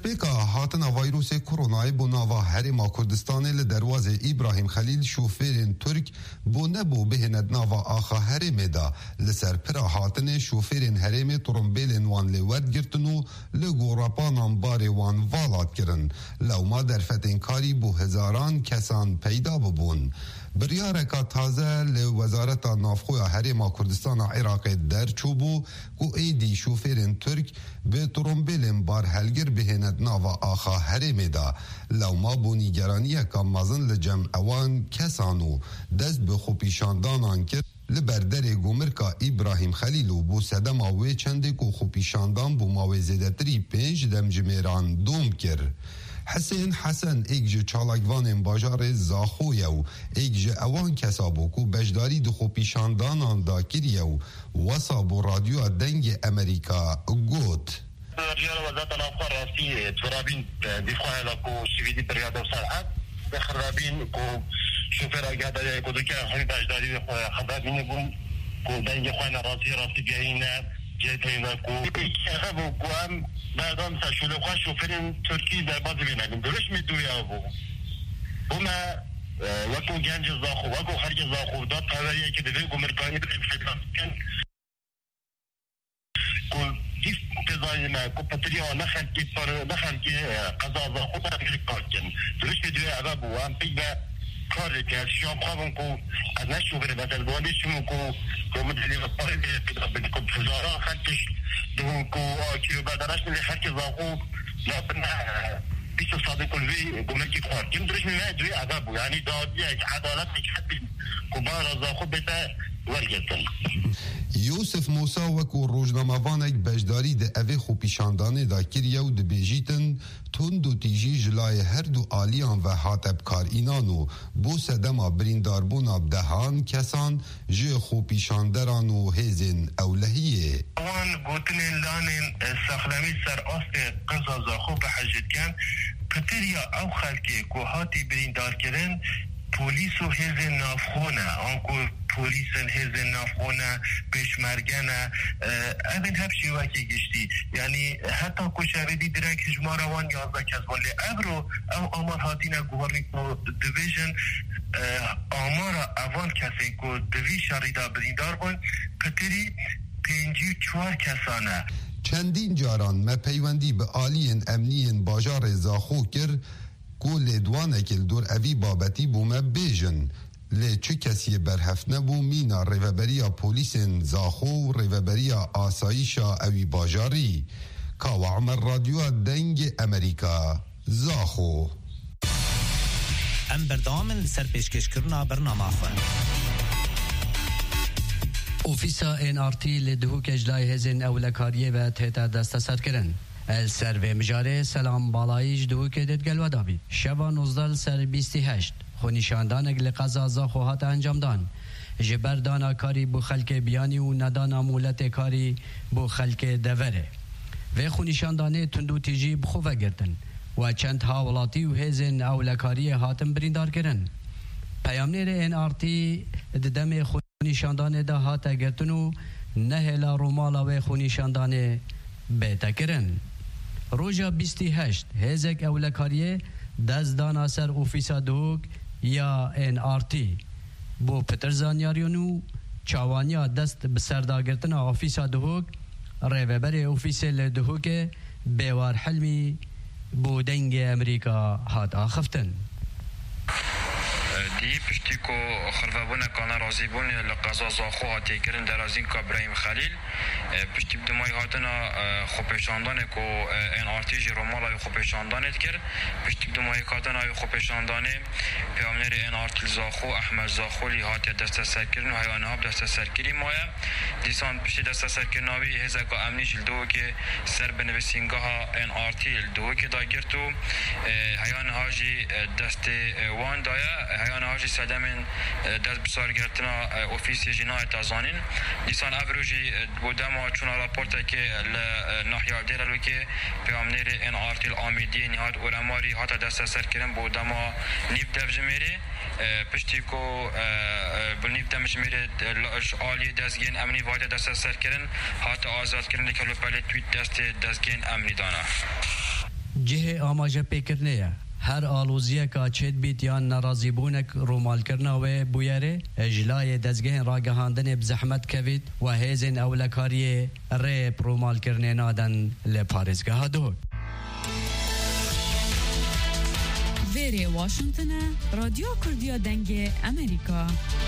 دستپیکا هاتنا ویروس کرونا بو ناوا هرما کردستان لدروازه ابراهیم خلیل شوفیرین ترک بو نبو بهند ناوا آخا هرم دا لسر پرا هاتن شوفیرین هرم ترمبیلین وان لورد گرتنو لگوراپانان باری وان والات کرن لو ما در فتن کاری بو هزاران کسان پیدا ببون. بریارکا تازه لوزارت نافخوی هرما کردستان عراق در چوبو کو ایدی شوفیرین ترک به ترمبیلین بار هلگر بهند ناوا آخا هرم دا لو ما بو نیگرانی که مازن لجمع اوان کسانو دست به خوپیشاندانان کرد لبردر گومرکا ابراهیم خلیلو بو سدم آوه چنده که خوپیشاندان بو ماوه زیدتری 5 دمجمیران دوم کرد. حسین حسن ایک چالاکوان باجار زاخویو ایک اوان کسابو کو بجداری دو خوپیشاندانان دا کریو واسا بو رادیو دنگ امریکا گوت رجال وزارت الافکار راستی ترابین دفاع لکو شویدی بریاد و سرحد بخرابین کو شوفر اگه کو دکه همین بجداری خدابین بون کو دنگ خوان راستی بیاینه جهتینا کو خبو کو هم بعدم سشول خو شوفرین ترکی در باز بینم درش میدوی ابو بما وکو گنج زاخو وکو خرج زاخو داد خبریه که دوی گمرکانی بریم فکران کو دیف تزاینا کو پتریا نخل کی پر نخل کی قضا زاخو در کار کن درش میدوی ابو هم پیدا کاری که شام خوابم کو از نشو بره مثلا بودی شما کو مدلی وقتی به کو فزارا خدش دو کو کیلو بدرش میلی خرج زاخو لا بنا بیشتر صادق کلی گمرکی خوار کم درش می‌دوی عذاب یعنی دادی عدالت می‌کردی کبار زاخو بته ورگتن. یوسف موسی وکو روزنامه‌وانک بجداری ده اوی خوپیشاندانه دا کریو ده بیجیتن تون دو تیجی جلای هر دو آلیان و حاتب کار اینانو بو سدما برینداربونا بدهان کسان جه خوپیشاندران و هزین اولهیه. وان گوتنین لانین سخلمی سر آست قضا زاخو به حجت کن پتریا او خلکی که هاتی بریندار کرن پولیس و هزین نافخونه آنکو پولیسن هزین نافخونه پیشمرگنه اوین هفشی وکی گشتی یعنی حتی کشاردی درک هجمار وان 11 کس ولی ابرو او آمار هاتینا گوهرنیکو دیویژن آمار اوان کسی که دوی شریدا بریندار بون پتری 54 کسانه. چندین جاران مپیوندی به آلیین امنیین باجار زاخو کرد کو لیدوانکل دور اوی بابتی بومه بیجن لی چه کسی برهفت نبو مینا ریوبریا پولیسین زاخو ریوبریا آسایشا اوی باجاری کاو عمر رادیو دنگ امریکا زاخو ام بردامن سر پیشکش کرنا برنامه خواه اوفیسا NRT لدهوک اجلای هزین اولکاریه و تهتا دست سر کرن السر و مجاره سلام بالایش دهوک دید گلو دابی شبا 19 سر 28 خونیشاندان اگل قضا زاخوهات انجام دان جبر دانا کاری بو خلک بیانی و ندانا مولت کاری بو خلک دوره و خونیشاندانه تندو تیجی بخوفه گردن و چند حاولاتی و هزین اولکاری هاتم بریندار کرن پیامنیر NRT ددم خونیشاندانه ده هاته گرتنو نهلا رومالا و خونیشاندانه بیتا کرن روژا 28 هزک اولکاریه دست دانا سر اوفیسا دوک یا NRT بو پترزانیاریونو چاوانیا دست بسرداگرتن اوفیسا دوک ریوبر اوفیسا لدوک بیوار حلمی بو دنگ امریکا هات آخفتن دی پشتی کو خرفابونه کانا رازیبون لقضا زاخو هاتی کرن در از این که ابراهیم خلیل پشتی بدمای هاتنا خوپشاندانه کو NRT جی رومالا خوپشاندانه کرد پشتی بدمای هاتنا خوپشاندانه پیامنر NRT زاخو احمد زاخولی هاتی دست سرکرن و حیوان ها دست سرکری مایه دیسان پشتی دست سرکرناوی هزاکا امنی جلدو که سر بنویسینگاه NRT جلدو که داگرتو حیوان ها جی دست وان دایا حیوان هاجی سدمن دست بسار گرتنا اوفیس جنایت ازانین دیسان افروجی بودم و چون راپورت که ناحیه دیرلو که پیامنر NRT الامیدی نهاد اورماری هات دست سر کردن بودم و نیف دفجمیری پشتی کو بنیف دمجمیری عالی دستگین امنی واحد دست سر کردن هات آزاد کردن که لپالی تویت دست دستگین امنی دانا جه آماجه پیکرنه هر آلوزیه که چید بیت یا نرازی بونک رومال کرنا و بویره اجلای دزگه راگهاندن بزحمت کوید و هیزن اولکاریه ریپ رومال کرنه نادن لپارزگه ها دو ویری واشنطن رادیو کردیا دنگ امریکا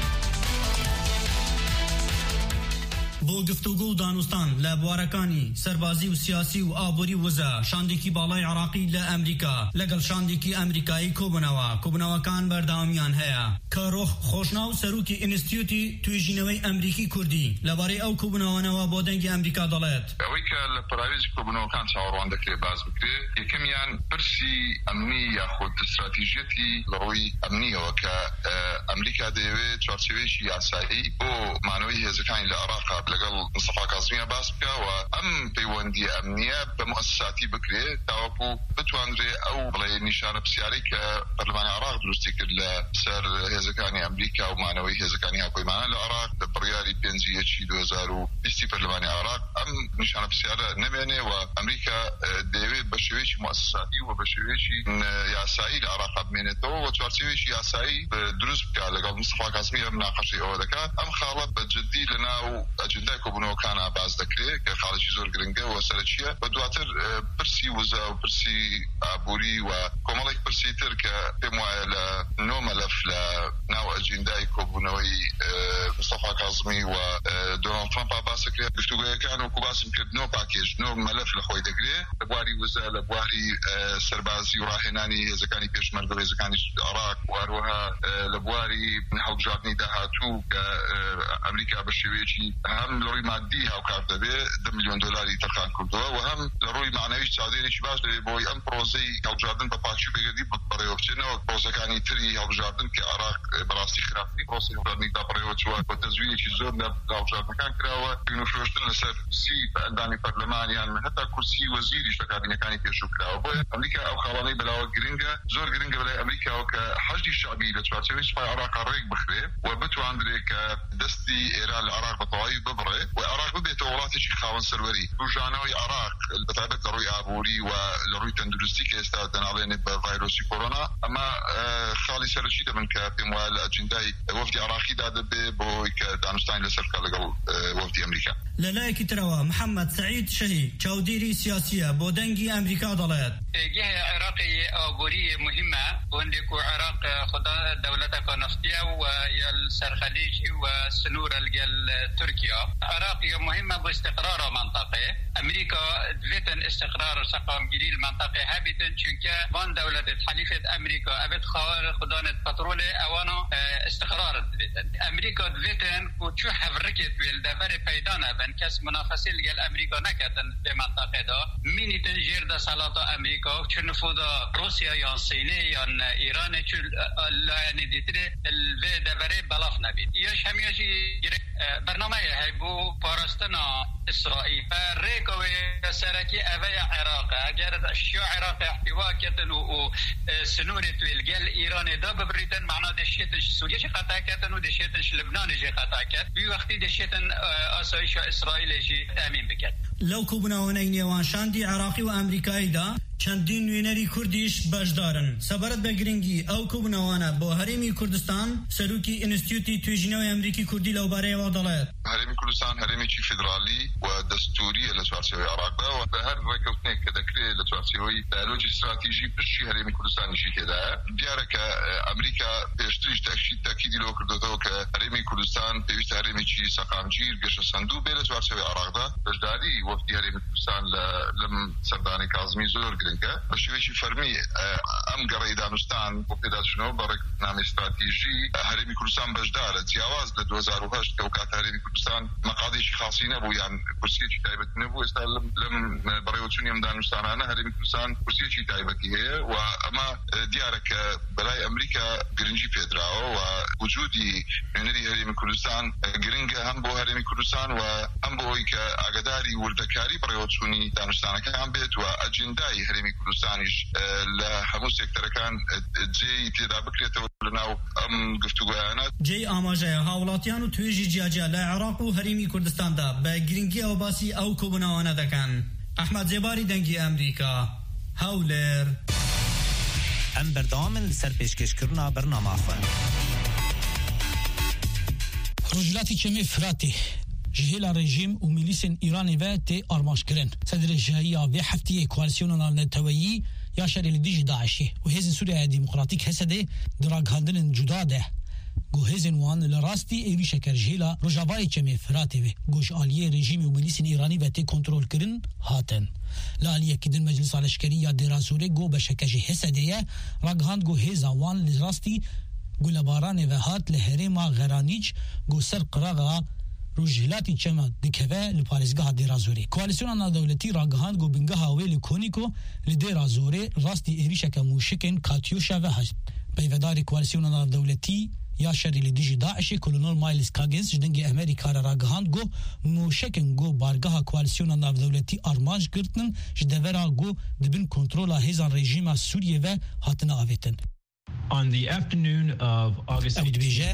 بو گفتگو دانستان لبوارکانی سربازی و سیاسی و آبوری وزا شاندیکی بالای عراقی لامریکا لگل شاندیکی امریکایی کوبناوا کان بردامیان هیا کاروخ خوشناو سروکی انستیتوتی تویجینوی امریکی کردی لباری او کوبناوا نوا بودنگ امریکا دالت اوی که لپراویز کوبناوا کان چاوروان دکری باز بکری یکمیان پرسی امنی یا خود استراتیجیتی لروی امنی و که امریکا دیوی چارچوبی یاسایی او معنوی هزکانی لعراق لقل مصطفى كاظمية باسكا وأم بيوندي أمنية بمؤسساتي بكري تاوبو بتواندري أو بلاي نشانة بسياري كبرلمان العراق دروستي كل سر هزكاني أمريكا ومعنوي هزكاني هاكوي معنا العراق بريالي بينزي شي 2020 برلمان العراق أم نشانة بسيارة نميني وأمريكا ديوي بشويش مؤسساتي وبشويش ياسائي العراق بمينتو وتوارتويش ياسائي دروس بكا لقل مصطفى كاظمية مناقشي أو ذكا أم خالب بجدي لنا أجندة كوبنو كان باز ذكري كخالد زور جرينجا وسرتشيا بدواتر برسي وزا وبرسي أبوري وكمالك برسي ترك بموال نو ملف لناو أجندة كوبنوي مصطفى كاظمي ودونالد ترامب باز ذكري بفتوجا كانوا كوباسم كدنو باكيج نو ملف لخوي ذكري لبواري وزا لبواري سربازي وراهناني إذا كان يبيش مرضو إذا كان العراق وأروها لبواري نحو جاتني دهاتو كأمريكا بالشويشي هم لروي مادي هاو كارده به $10 مليون ترخان كردوه وهم لروي معنويش تعديني شباش بوي ام بروزي هاو جاردن بباكشو بيقدي بطريوكتنا وبروزا كاني تري هاو جاردن كعراق براسي خرافي بروزي هاو جاردن دا بريوكتوا وتزويني شي زور هاو جاردن كان كراوه بينو شوشتن لسر سي بأنداني برلمان يعني حتى كرسي وزيري شكابين كاني بيشو كراوه بوي أمريكا أو خلاني بلاوة جرينجا زور جرينجا بلاي أمريكا وكحشدي الشعبي لتواتيويش باي عراق الريق بخري وبتو عندري كدستي إيران العراق بطوعي ببري وعراق ببيت أولاتي شي خاون سروري وجانوي عراق البتابت لروي عبوري ولروي تندرستي كيستادن علينا بفيروس كورونا أما خالي سرشي من كبموال أجنداي وفدي عراقي داد بوي كدانستاين لسركا لقل وفدي أمريكا للايك تروا محمد سعيد شهي چاوديري سياسية بودنجي أمريكا ضلات جهة عراقي عبوري مهمة وندكو عراق خدا دولتك نفطية والسرخليجي والسنور الجل تركيا عراق مهمة باستقرار منطقة أمريكا دلتن استقرار سقام جديد المنطقة هابتن چونك وان دولة حليفة أمريكا أبد خوار خدانة بترول أوانا استقرار دلتن أمريكا دلتن كوچو حفركت والدفر بيدانا بن كس منافسة لجل أمريكا نكتن بمنطقة دا ميني تنجير دا سلاطة أمريكا چو نفوذا روسيا يان صيني يان إيران چو يعني ديتري الوه دفر بلاف نبيد يش هميشي برنامه هيبو پارستنا إسرائيل ريكوي سركي أبي عراق أجر الشيوع عراق احتواء كتن وسنورة والجل إيران دا ببريتن معنا دشيتش سوريا شي قطع كتن ودشيتش لبنان جي قطع كت بوقتي دشيتن أسايش إسرائيل جي تأمين بكت لو كوبناواني نيوان شاندي عراقي وأمريكاي دا چندین نوینری کردیش باشدارن سبارت بگرینگی او کوبناوانا با هرمی کردستان سروکی انستیتوتی تویجینوی امریکی کردی لوباره وادالات هرمی کردستان هرمی چی فدرالی و دستوری لچوارچوی عراق و به هر رکوتنی که دکری لچوارچوی دیالوج استراتژی بشی هرمی کردستانی شی کده دیاره که امریکا پیشتریش تاکیدی لو کردو که هرمی کردستان پیوست هرمی چی سقامگیر گشت صندوق به لچوارچوی عراق دا بجداری وقتی هرمی کردستان لم سردانی کاظمی زور بشويشي فرمي ام قري دانستان وكذا شنو برك نام استراتيجي هرمي كردستان بجدار تجاوز ل 2008 توقعت هرمي كردستان مقاديش خاصين ابو يعني كرسي تايبت نبو استلم لم بريوتشنيم دانستان انا هرمي كردستان كرسي تايبتي هي واما ديارك بلاي امريكا جرينجي فيدراو ووجودي من هرمي كردستان جرينجا هم بو هرمي كردستان وهم بو كاغداري وردكاري بريوتشني دانستان كان بيت واجنداي هرمي كردستانيش لهمو سيكتر كان جي تيدا بكريته لناو ام گفتگوانات جي آماجه هاولاتيان و تويجي جاجا لعراق و هرمي كردستان دا با گرينگي او باسي او كوبناوانا دكان احمد زباري دنگي امريكا هولر ام بردام لسر پیشکشکرنا برنامه خواه رجلاتی چمی فراتی جهیل رژیم و میلیسین ایرانی و تی آرماش کرن صدر جهیا و هفته کوالسیون نتویی یا شری لدیج داعشی و هزین سوریه دموکراتیک هسته دراگ هندن جدا ده گو هزین وان لراستی ایوی شکر جهیلا رجاوای چمی فراتی و گوش آلیه رژیم و میلیسین ایرانی و تی کنترول کرن هاتن لالیه کدن مجلس علشکری یا درازوره گو بشکجی هسته راگ هند گو هزا وان لراستی گو لباران و هات لحرما غرانیج گو سر قراغا روجلاتی چما دکوه لپارزگاه دیرازوری کوالسیون دولتی راگهاند گو بنگاه ویل کونیکو لدیرازوری راستی ایریشک موشکن کاتیوشا و هشت پیودار کوالسیون دولتی یا شری لدیج داعش کلونل مایلز کاگنز جدنگ امریکا راگهاند گو موشکن گو بارگاه کوالسیون دولتی آرمانج گرتن جدورا گو دبن کنترولا هزان رژیم سوریه و هاتن آویتن. On the afternoon of August 18th,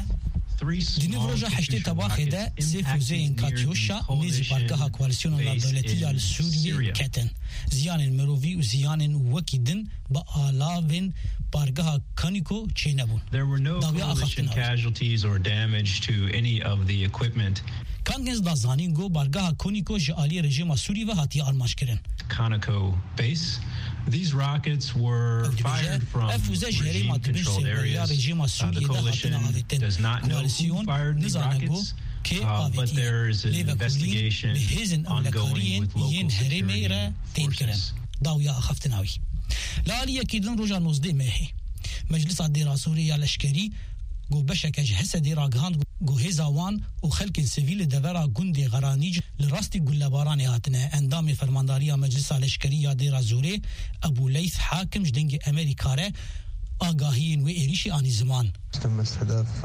دنيفروجا حشتي تباخده سيفوزين كاتيوشا نيز بارقها كواليسيون الدولتية السورية كتن زيان المروفي وزيان وكيدن بآلافين بارقها كانيكو تشينبون. There were no coalition casualties or damage to any of the equipment. كانجز دازانين گو بارقها كونيكو جالي رژيم سوري و هاتي آلماش کرن. Conoco base. These rockets were fired from regime-controlled areas. The coalition does not know who fired the rockets, but there is an investigation ongoing with local security forces. داويا أخفتناوي. لا لي أكيدن رجع نصدي ماهي. مجلس الدراسوري العسكري گو بشکج حسد راگهاند گو هزاوان و خلق سیویل دورا گند غرانیج لراستی گلباران هاتنه اندام فرمانداری مجلس العسکری درازوری ابو لیث حاکم جدنگ امریکا ره آگاهین و ایریشی آنی زمان تم استهداف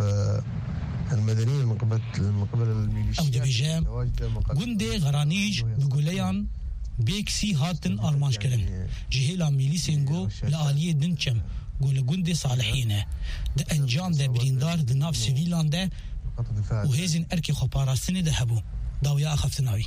المدنيين من قبل الميليشيات او دبيجام گند غرانیج بگولیان بیکسی هاتن آرمانش کرن جهیلا میلیسنگو لآلیه دنچم گول گوند صالحینه ده انجام ده بریندار ده ناف سیویلان ده و هزین ارکی خوپاراستنی ده هبو داویا اخفتناوی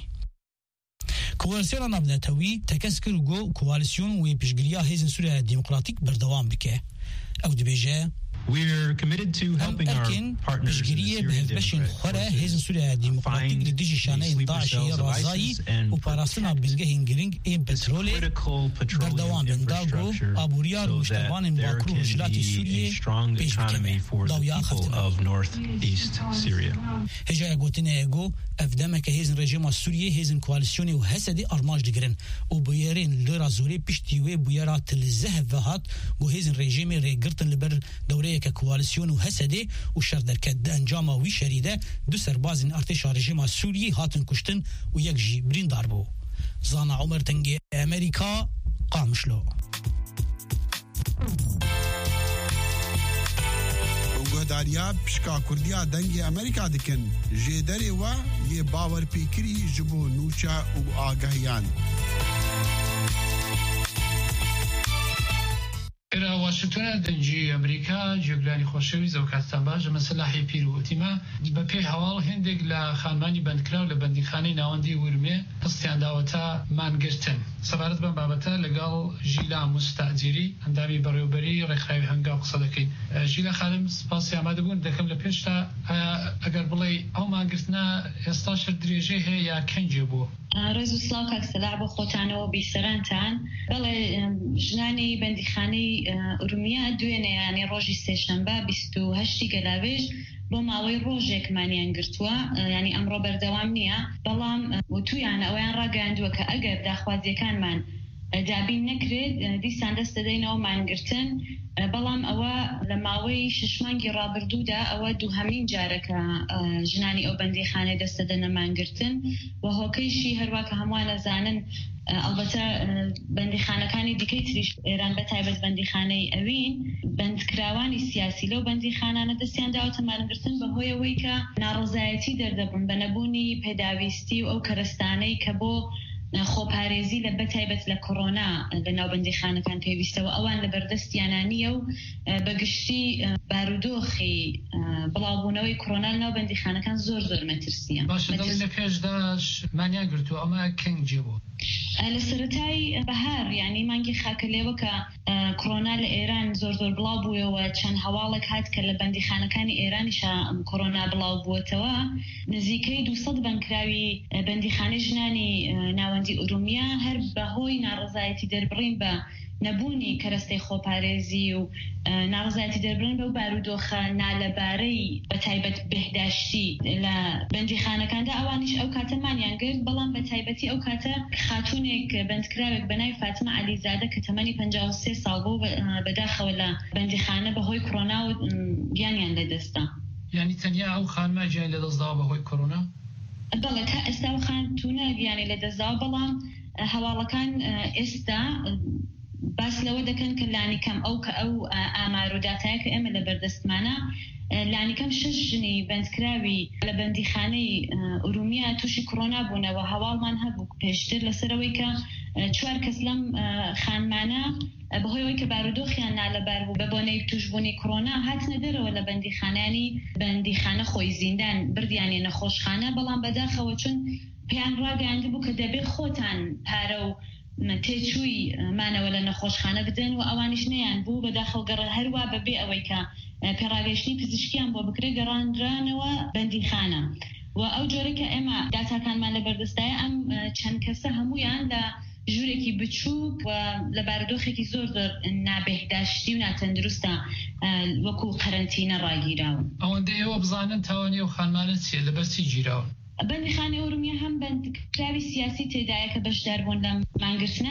کوالسیون نابنتوی تکسکر گو کوالسیون و پیشگریا هزین سوریه دموکراتیک بردوام بکه او دبیجه We're committed to helping our partners in the Syrian Democratic Forces find the sleeper cells of ISIS and protect this critical petroleum infrastructure so that there can be a strong economy for the people of northeast Syria. هجا اگوتنه اگو افدامك هزن رژیم سوریه هزن کوالسیونی و حسدی ارماج دگرن و بیارین لرازوری پشتیوه بیارا تلزه وهات و هزن رژیم ریگرتن لبر دوره که کوالسیون و حسدی و شردرکت انجام وی شریده دو سربازین ارتش رژیم سوریه هاتن کشتن و یک جی بریندار بو زانا عمر تنگی امریکا قامشلو گهداریا پشکا کردیا دنگی امریکا دکن جدری و یه باور پیکری جبو نوچا و آگاهیان إلى واشنطن دنجي أمريكا جبلاني خوشوي زوكاتان باج مسلحي بيرو تيما ببي هوال هندق لخانماني بندكراو لبندخاني ناوندي ورمي قصتيان داوتا مانگرتن سفارت بن بابتا لقال جيلا مستعجري اندامي بريوبري رخاوي هنگا قصدكي جيلا خالم سپاسي آماده بون دكم لپیشتا اگر بلي او مانگرتنا استاشر دريجي هي يا كنجي بو رزو سلاکک سلعب خوتانو بیسرانتان بله جنانی بندیخانی ارومیا دوینه یعنی روزی سهشنبه 28 گلاویج بۆ ماوەی ڕۆژێک مانیان گرتووە یعنی ئەمڕۆ بەردەوام نییە بەڵام وتویان ئەویان ڕاگەاندووە کە ئەگەر داخوازیەکانمان دابین نەکرێت دیسان دەست دەدەینەوە مانگرتن بەڵام ئەوە لە ماوەی 6 مانگی ڕابردوودا ئەوە دووهەمین جارەکە ژنانی ئەو بەندیخانە دەست دەدەنە مانگرتن و هۆکەیشی هەروە کە هەمووان ئەزانن ئەلبەتە بەندیخانەکانی دیکەی تریش ئێران بەتایبەت بەندیخانەی ئەوین بەندکراوانی سیاسی لەو بەندیخانانە دەستیان داوەتە مانگرتن بەهۆیەوەی کە ناڕەزایەتی دەردەبوون بە نەبوونی پێداویستی و ئەو کەرەستانەی کە بۆ خۆپارێزی لە بەتایبەت لە کۆڕۆنا لە ناوبەندیخانەکان پێویستەوە ئەوان لە بەردەستیانانیە و بەگشتی بارودۆخی بڵاوبوونەوەی کۆڕۆنا لە ناوبەندیخانەکان زۆر مەترسیە باشە دەڵی لە پێشداش مانیان گرتووە ئەمە کەنگجێ بوو لسرتای بهار یعنی مانگی خاکلێوە کە کۆرۆنا لە ئێران زۆر بڵاو بووەوە چەند هەواڵێک هات کە لە بەندیخانەکانی ئێرانیشە کۆرۆنا بڵاو بووەتەوە نزیکەی 200 بەندکراوی بەندیخانەی ژنانی ناوەندی ئورومیا هەر بەهۆی ناڕزایەتی دەربڕین بە نەبوونی کەرەستەی خۆپارێزی و ناڕزایەتی دەربڕین بەو بارودۆخە نالەبارەی بە تایبەت بەهداشتی لە بەندیخانەکاندا ئەوانیش ئەو کاتەمانیان گرت بەڵام بە تایبەتی ئەو کاتە خاتوونێک بەندکراوێک بەناوی فاتمە عەلیزادە کە تەمەنی 53 ساڵ بوو بەداخەوە لە بەندیخانە بەهۆی کۆرۆنا و گیانیان لەدەستا. یعنی تەنیا ئەو خانمە گیان لەدەستداوە بەهۆی کۆرۆنا؟ بەڵێ تا ئێستا ئەو خانتونە گیانی لەدەستداوە بەڵام هەواڵەکان ئێستا باس لەوە دەکەن کە لانیکەم ئەو ئامار و داتایە کە ئێمە لە بەردەستمانە لانیکەم 6 ژنی بەندکراوی لە بەندیخانەی ئورومیا تووشی کۆرۆنا بوونەوە هەواڵمان هەبوو پێشتر لەسەرەوەی کە 4 کەس لەم خانمانە بەهۆی ئەوەی کە بارودۆخیان نالەبار بوو بە بۆنەی توشبوونی کۆرۆنا هاتنە دەرەوە لە بەندیخانە خۆی زیندان بردیانێ نەخۆشخانە بەڵام بەداخەوە چون پێیان ڕاگەیاندە بوو کە دەبێت خۆتان پارە و تێچووی مانەوە لە نەخۆشخانە بدەن و ئەوانیش نەیان بوو بەداخەو گەڕە هەروە بەبێ ئەوەی کە پێڕاگەشتنی پزیشکیان بۆ بکرێ گەڕاندرانەوە بەندیخانە و ئەو جۆرەی کە ئێمە داتاکانمان لە بەردەستایە ئەم چەند کەسە هەمویان لە ژوورێکی بچووک و لە بارودۆخێکی زۆر نابێهداشتی و ناتەندروستە وەکو قەرەنتینە ڕاگیراون. ئەوەندە ئێوە بزانن تاوانی ئەو خانمانە چیە لەبەر چی گیراون؟ بەندیخانەی ئورومیا هەم بەندکراوی سیاسی تێدایە کە بەشدار بوون لە مانگرتنە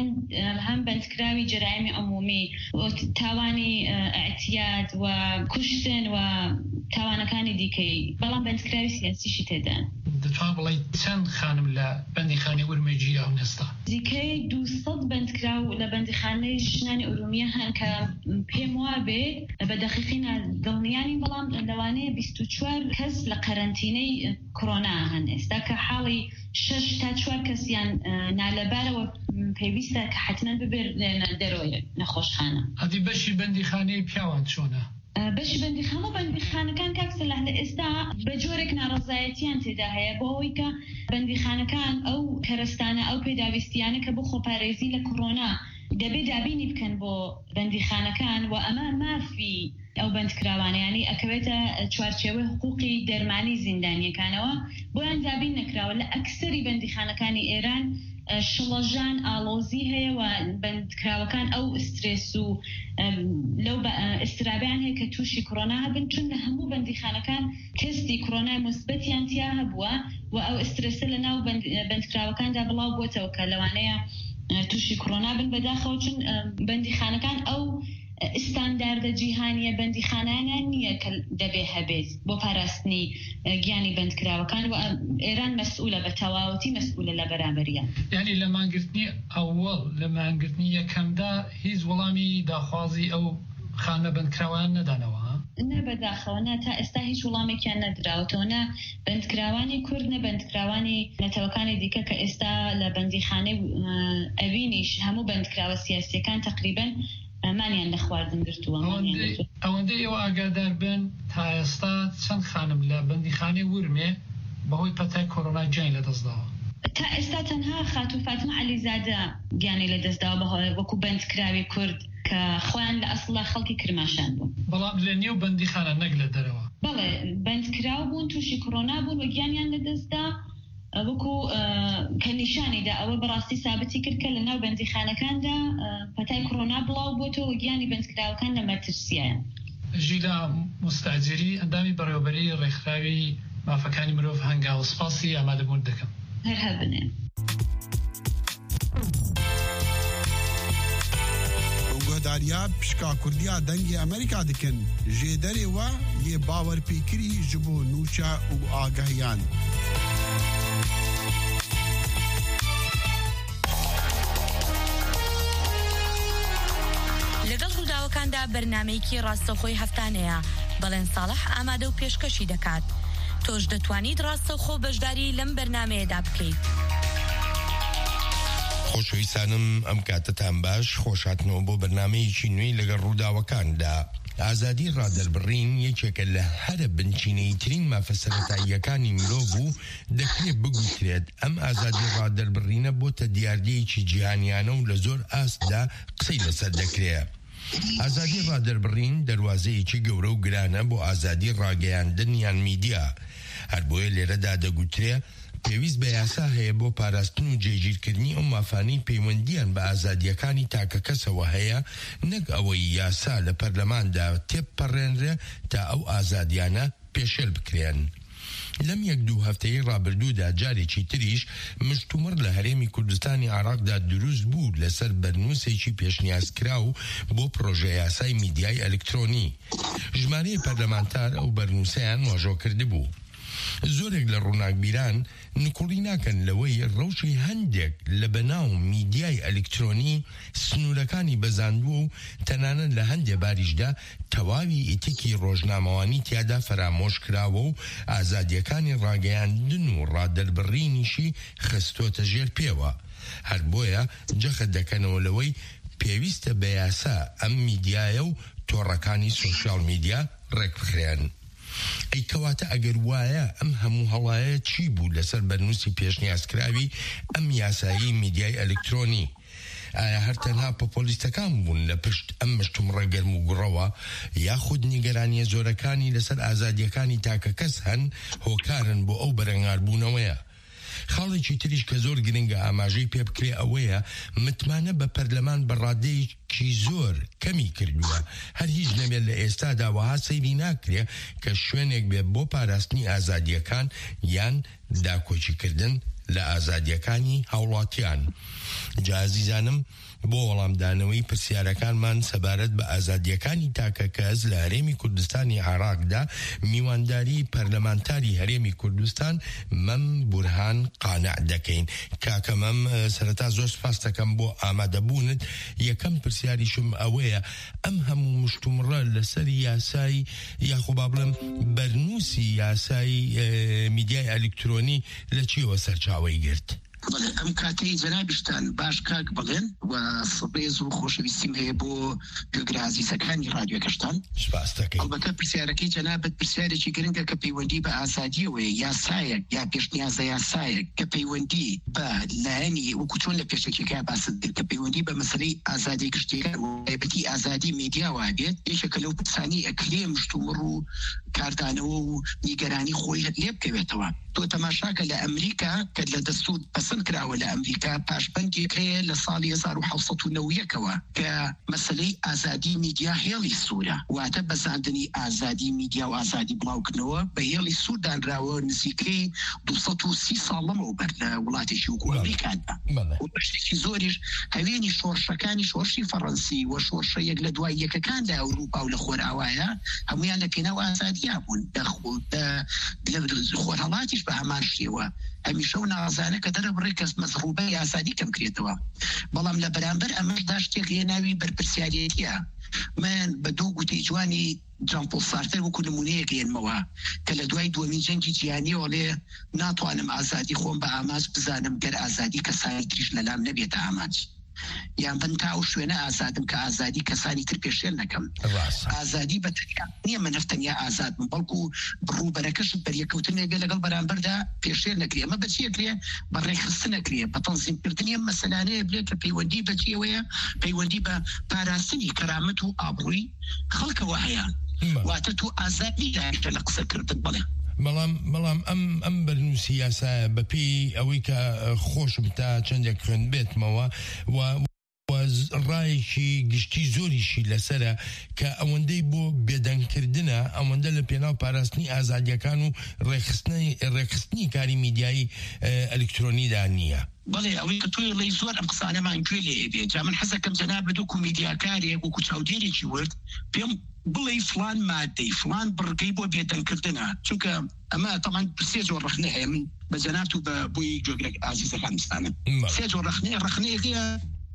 هەم بەندکراوی جەرایمی عمومی تاوانی ئەعتیاد و کوشتن و تاوانەکانی دیکەی بەڵام بەندکراوی سیاسیشی تێدان. دەتوان بڵێ چەند خانم لە بەندیخانەی ئورومیا گیراون ئێستا؟ دیکەی 200 بەندکراو لە بەندیخانەی ژنانی ئورومیا هەن کە پێم وابێ بە دەقیقی دڵنیانی بەڵام لەوانەیە 24 کەس لە قەرەنتینەی کۆرۆنا هەن ئێستا کە حاڵی 6 تا 4 کەسیان نالەبارەوە پێویستە کە حتمەن ببێنە دەرەوە نەخۆشخانە. هەدی بەشی بەندیخانەی پیاوان چۆنە؟ بەشی بەندیخانەکان کاکسەلاح لە ئێستا بە جۆرێک ناڕەزایەتیان تێدا هەیە بۆ ئەوەی کە بەندیخانەکان ئەو کەرەستانە ئەو پێداویستیانە کە بۆ خۆپارێزی لە کۆرۆنا دەبێ دابینی بکەن بۆ بەندیخانەکان و ئەمە مافی ئەو بەندکراوانیانی ئەکەوێتە چوارچێوەی حقوقی دەرمانی زیندانیەکانەوە بۆیان دابین نەکراوە لە ئەکسەری بەندیخانەکانی ئێران شڵەژان ئالۆزی هەیە و بەندکراوەکان ئەو ئسترێس و لەو ئسترابیان هەیە کە تووشی کۆرۆنا هەبن چون لە هەموو بەندیخانەکان تستی کۆرۆنای مثبەتیان تیا هەبووە و ئەو ئسترێسە لە ناو بەندکراوەکاندا بڵاو بووەتەوە کە لەوانەیە تووشی کۆرۆنا بن بەداخەوە چون بەندیخانەکان ئەو ئستانداردە جیهانیە بەندیخانانیان نییە کە دەبێ هەبێت بۆ پاراستنی گیانی بەندکراوەکان و ئێران مەسئولە بە تەواوەتی مەسئولە لە بەرامبەریان. یعنی لە مانگرتنی ئەووەڵ لە مانگرتنی یەکەمدا هیچ وەڵامی داخوازی ئەو خانە بەندکراوان نەدانەوە؟ نە بەداخەوە نە تا ئێستا هیچ وڵامێکیان نەدراوەتەوە نە بەندکراوانی کورد نە بەندکراوانی نەتەوەکانی دیکە کە ئێستا لە بەندیخانەی ئەوینیش هەموو بەندکراوە سیاسیەکان تقریباً مانیان لە خواردن گرتووە. ئەوەندەی ئێوە ئاگادار بن تا ئێستا چەند خانم لە بەندیخانەی ورمێ بەهۆی پەتای کۆرۆنا گیان لەدەستداوە؟ تا ئێستا تەنها خاتوو فاتمە عەلیزادە گیانی لەدەستداوە بەهۆی وەکو بەندکراوی کورد کە خۆیان لە ئەسڵا خەڵکی کرماشان بوون. بەڵام لە نێو بەندیخانە نەک لە دەرەوە؟ بەڵێ بەندکراو بوون تووشی کۆرۆنا بوون و گیانیان لەدەستدا وەکو کە نیشانیدا ئەوە بەڕاستی سابتی کرد کە لە ناو بەندیخانەکاندا پەتای کۆرۆنا بڵاو بووەتەوە گیانی بەندکراوەکان لە مەترسیایە. ژیلا مستاجری ئەندامی بەڕێوەبەری ڕێکخراوی مافەکانی مرۆڤ هەنگاو سپاسی ئامادەبوون دەکەم. هەر هەبنێ. گۆداریا پشکا کوردیا دەنگی ئەمریکا دکن ژێ دەرێوە یێ باوەڕ پێکری ji bo nûça û agahiyan. لەگەڵ ڕووداوەکاندا بەرنامەیەکی ڕاستەوخۆی هەفتانەیە بەڵێن ساڵح ئامادە و پێشکەشی دەکات. تۆش دەتوانیت ڕاستەوخۆ بەشداری لەم بەرنامەیەدا بکەیت. خۆشەویستانم ئەم کاتتان باش خۆشاتنەوە بۆ بەرنامەیەکی نوێی لەگەڵ ڕووداوەکاندا. ئازادی ڕادەربڕین یەکێکە لە هەرە بنچینەیترین مافەسەرەتاییەکانی مرۆڤ و دەکرێت بگوترێت ئەم ئازادی ڕادەربڕینە بۆتە دیاردەیەکی جیهانیانە و لە زۆر ئاستدا قسەی لەسەر دەکرێت. ئازادی ڕادەربڕین دەواازەیەکی گەورە و گرانە بۆ ئازادی ڕاگەیاندن یان میدیا، هەر بۆیە لێرەدا دەگوترێ پێویست بە یاسا هەیە بۆ پاراستن و جێگیرکردنی ئەو مافانەی پەیوەندیان بە ئازادیەکانی تاکە کەسەوە هەیە، نەک ئەوەی یاسا لە پەرلەماندا تێپەڕێنرێ تا ئەو ئازادیانە پێشێل بکرێن. لەم یەک دوو هەفتەی ڕابردوودا جارێکی تریش مشتومڕ لە هەرێمی کوردستانی عێراقدا دروست بوو لەسەر بەرنووسێکی پێشنیازکرا و بۆ پرۆژە یاسای میدیای ئەلکترۆنی. ژمارەی پەرلەمانتار ئەو بەرنووسەیان واژۆ کرده بوو. زۆرێک لە ڕووناکبیران نکوڵی ناکەن لەوەی ڕەوشی هەندێک لە بەناو میدیای ئەلکترۆنی سنوورەکانی بەزاندووە و تەنانەت لە هەندێ باریشدا تەواوی ئیتیکی ڕۆژنامەوانی تیادا فەرامۆش کراوە و ئازادیەکانی ڕاگەیاندن و ڕادەربڕینیشی خستۆتە ژێر پێوە. هەر بۆیە جەخت دەکەنەوە لەوەی پێویستە بە یاسا ئەم میدیایە و تۆڕەکانی سۆشیال میدیا ڕێک بخرێن. ئەی کەواتە ئەگەر وایە ئەم هەموو هەڵایە چی بوو لەسەر بەرنووسی پێشنیازکراوی ئەم یاسایی میدیای ئەلکترۆنی؟ ئایا هەر تەنها پۆپۆلیستەکان بوون لە پشت ئەم مشتومڕە گەرم و گوڕەوە، یاخود نیگەرانیە زۆرەکانی لەسەر ئازادیەکانی تاکە کەس هەن هۆکارن بۆ ئەو بەرەنگاربوونەوەیە؟ خاڵێکی تریش کە زۆر گرنگە ئاماژەی پێ بکرێ ئەوەیە متمانە بە پەرلەمان بەڕادەیەکی زۆر کەمی کردووە، هەر هیچ نەبێت لە ئێستادا وەها سەیری ناکرێ کە شوێنێک بێت بۆ پاراستنی ئازادیەکان یان داکۆچیکردن لە ئازادیەکانی هاوڵاتیان. جازیزانم بۆ وەڵامدانەوەی پرسیارەکانمان سەبارەت بە ئازادیەکانی تاکە کەس لە هەرێمی کوردستانی عێراقدا میوانداری پەرلەمانتاری هەرێمی کوردستان مەم بورهان قانع دەکەین. کاکە مەم سەرەتا زۆر سپاس دەکەم بۆ ئامادەبوونت. یەکەم پرسیاریشم ئەوەیە ئەم هەموو مشتومڕە لەسەر یاسای یاخۆ با بڵێم بەرنووسی یاسای میدیای ئەلکترۆنی لە چیەوە سەرچاوەی گرت؟ ئەم کاتەی جەنابیشتان باش کاک بڵێن و سڵێز و خۆشەویستیم هەیە بۆ گوێگرازیزەکانی ڕادیۆکەشتان. ئەلبەتە پرسیارەکەی جەنابەت پرسیارێکی گرنگە کە پەیوەندی بە ئازادیەوەیە یاسایەک یا پێشنیازە یاسایەک کە پەیوەندی بە لایەنی وەکو چۆن لە پێشێکەکە باست کە پەیوەندی بە مەسەلەی ئازادی گشتیەکان و تایبەتی ئازادی میدیا وابێت یەکێکە لەو پرسانی ئەکلێ مشتومڕ و کاردانەوە و نیگەرانی خۆی لێ بکەوێتەوە. تۆ تەماشاکە لە ئەمریکا کە لە دەستور پەسەند کراوە لە ئەمریکا پاشبەندێک هەیە لە ساڵی 1990ەوە کە مەسەلەی ئازادی میدیا هێڵی سوورە، واتە بەزاندنی ئازادی میدیا و ئازادی بڵاوکردنەوە بە هێڵی سوور دانراوە نزیکەی 230 ساڵ لەمەوە بەر لە وڵاتێکی وەکو ئەمریکادا. و بەشتێکی زۆریش هەوێنی شۆڕشەکانی شۆڕشی فەڕەنسی و شۆڕشە یەک لە دوای یەکەکان لە ئەوروپا و لە خۆرئاوایە هەمویان لە پێناو ئازادیا بوون. خۆرهەڵاتیش بە هەمان شێوە هەمیشە و نازانە کە دەرەبڕێ کەس مەزڕوبەی ئازادی کەم کرێتەوە. بەڵام لە بەرامبەر ئەمەشدا شتێک هەیە ناوی بەرپرسیارەتیە. من بە دوو گوتەی جوانی جان پۆل سارتر وەکو نمونەیەک هێنمەوە کە لە دوای دووەمین جەنگی جیهانیەوە ناتوانم ئازادی خۆم بە ئاماج بزانم گەر ئازادی کەسانی تریش لەلام نەبێتە ئاماج، یان بن تا ئەو شوێنە ئازادم کە ئازادی کەسانی تر پێشێل نەکەم. ئازادی بە نییە من نەفتەنیا ئازاد من بەڵکو ڕووبەرەکەشت بەریەکەوتنێ بێ لەگەڵ بەرامبەردا پێشێل نەکرێ. ئەمە بەچیەکرێ بە ڕێکخستن نەکرێ بە تەنزیمکردنی ئەم مەسەلانەیە بێت کە پەیوەندی بەچیەوەیە پەیوەندی بە پاراستنی کەرامەت و ئابڕووی خەڵکەوە هەیە. واتە تۆ ئازادی دایشتە لە قسەکردن بڵێ. بەڵام ئەم بەرنووسی یاسایە بەپی ئەوەی کە خۆشم تا چەندێک خوێن بێتمەوە و ڕایەکی گشتی زۆریشی لەسرە کە ئەوەندەی بۆ بێدەنگکردنە ئەوەندە لە پێناو پاراستنی ئازادیەکان و ڕێخستنی کاری میدیایی ئەلکترۆنیدا نییە. بەڵێ ئەوەی کە تۆی لەی زۆر ئەم قسانەمان گوێ لێ بێت. جا من حەزەکەم جەنابەت وەکو میدیاکارێک وەکو چاودێرێکی ورد پێم بڵێ فلان مادەی فلان بڕگەی بۆ بێدەنگکردنە، چونکە ئەمە تەمان سێ جۆر ڕخنە هەیە. من بە جەنابەت و بە بۆی گوێگرێک ئازیزەکان مستانم سێ جۆر ڕخنەیەکەیە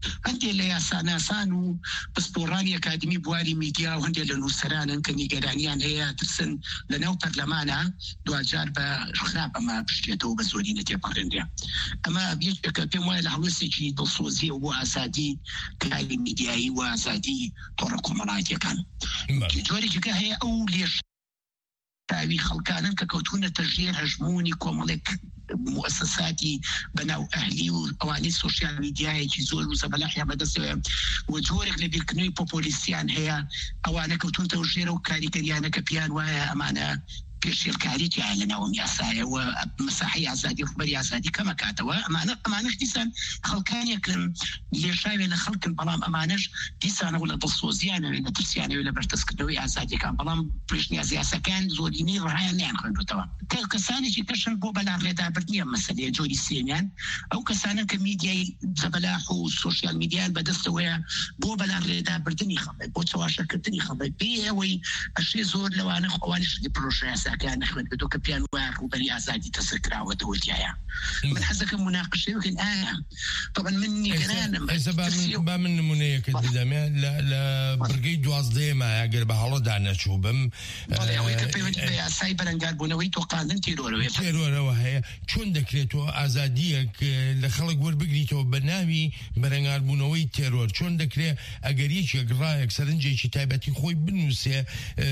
هەندێک لە یاساناسان و پسپۆڕانی ئەکادمی بواری میدیا و هەندێک لە نووسەرانن کە نیگەرانیان هەیە ترسن لە ناو پەرلەمانە دوجار بە خراپ ئەمە بشتێتەوە بە زۆری نەتێپەڕێنرێ. ئەمە یەکێکە پێم وایە لە هەڵوێستێکی دڵسۆزی و بۆ ئازادی کاری میدیایی و ئازادی تۆڕە کۆمەڵایەتیەکان. جۆرێکەکە هەیە ئەو لێش تاوی خەڵکانن کە کەوتونەتە ژێر هەژمونی کۆمەڵێک مؤسساتی بەناو ئەهلی و ئەوانەی سۆشیال میدیایەکی زۆر و زەبەلاحیان بەدەستەوە و جۆرێک لە بیرکردنەوەی پۆپۆلیستیان هەیە ئەوانە کەوتونەتەوە ژێرە و کاریگەریانە کە پیان وایە ئەمانە پێشێلکاریتیان لە ناوم یاسایەوە مەساحی ئازادی ڕوبەری ئازادی کەمەکاتەوە ئەمانەش دیسان خەڵکانێکن لێشاوێ لە خەڵکن بەڵام ئەمانەش دیسانەوە لە دڵسۆزیانەوە لە ترسیانەوە لە بەردەستکردنەوەی ئازادیەکان بەڵام پێشنیاز یاساکان زۆرینەی ڕایان نیان خوێندوتەوە. کەسانێکی کەشن بۆ بەلار لێدابردنیە مەسەلەیە جۆری سێمیان ئەو کەسانن کە میدیای زەبەلاح و سۆشیال میدیان بەدەستەوەیە بۆ بەلار لێدابردنی خەڵک بۆ چاواشەکردنی خەڵک بێ ئەوەی ئەشێ زۆر لەوانە خۆوانیشی پرۆژە كان نخمد بدو كبيان واخ وبني ازادي تسكرا ودولتيا من حزك مناقشه يمكن طبعا مني كلام اذا من نمونه كدام لا برقي دوازدي ما يقرب حاله دعنا شوبم وي كبي سايبر قالبونوي توقعن تيرور وهي شلون دكريتو ازاديك لخلق وربقريتو برنامج برنامج تيرور شلون دكري اگريش رايك سرنجي شي تايبتي خوي بنوسه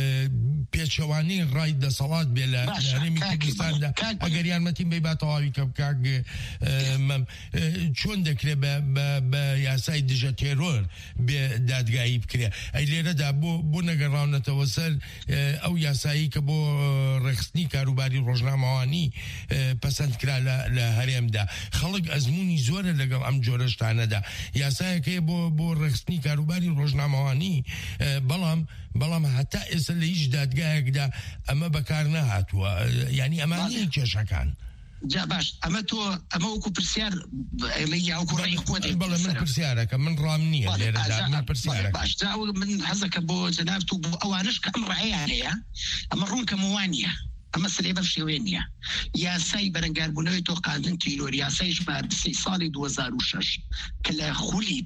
بيشواني رايد صلات بلا هرمی کردستان دا اگر یارمەتیم بێ با تەواوی کە بکاک چۆن دەکرێت بە یاسای دژە تێرۆر بێ دادگایی بکرێ ئەی لێرەدا بۆ نەگەڕاونەتەوە سەر ئەو یاسایی کە بۆ ڕێخستنی کاروباری ڕۆژنامەوانی پەسەند کرا لە هەرێمدا خەڵک ئەزمموی زۆرە لەگەڵ ئەم جۆرە شتانەدا یاسایەکەی بۆ ڕێخستنی کاروباری ڕۆژنامەوانی بەڵام هەتا ئێستا لە هیچ دادگایەکدا ئەمە بەکار نەهاتووە یعنی ئەمانەیە کێشەکان جا باش ئەمە وەکو پرسیار یاکوڕی خۆت بەڵێ من پرسیارەکە من ڕام نییە لێرەدا من پرسیارەکە باش من حەزەکە بۆ جەناب و بۆ ئەوانش کە ئەم ڕایان هەیە ئەمە ڕوونکە موانیە ئەمە سلێ بەر شێوێن نییە یاسای بەرەنگاربوونەوەی تۆقاندن تیرۆر یاسای ژمار 3 ساڵی 2006 کە لە خولی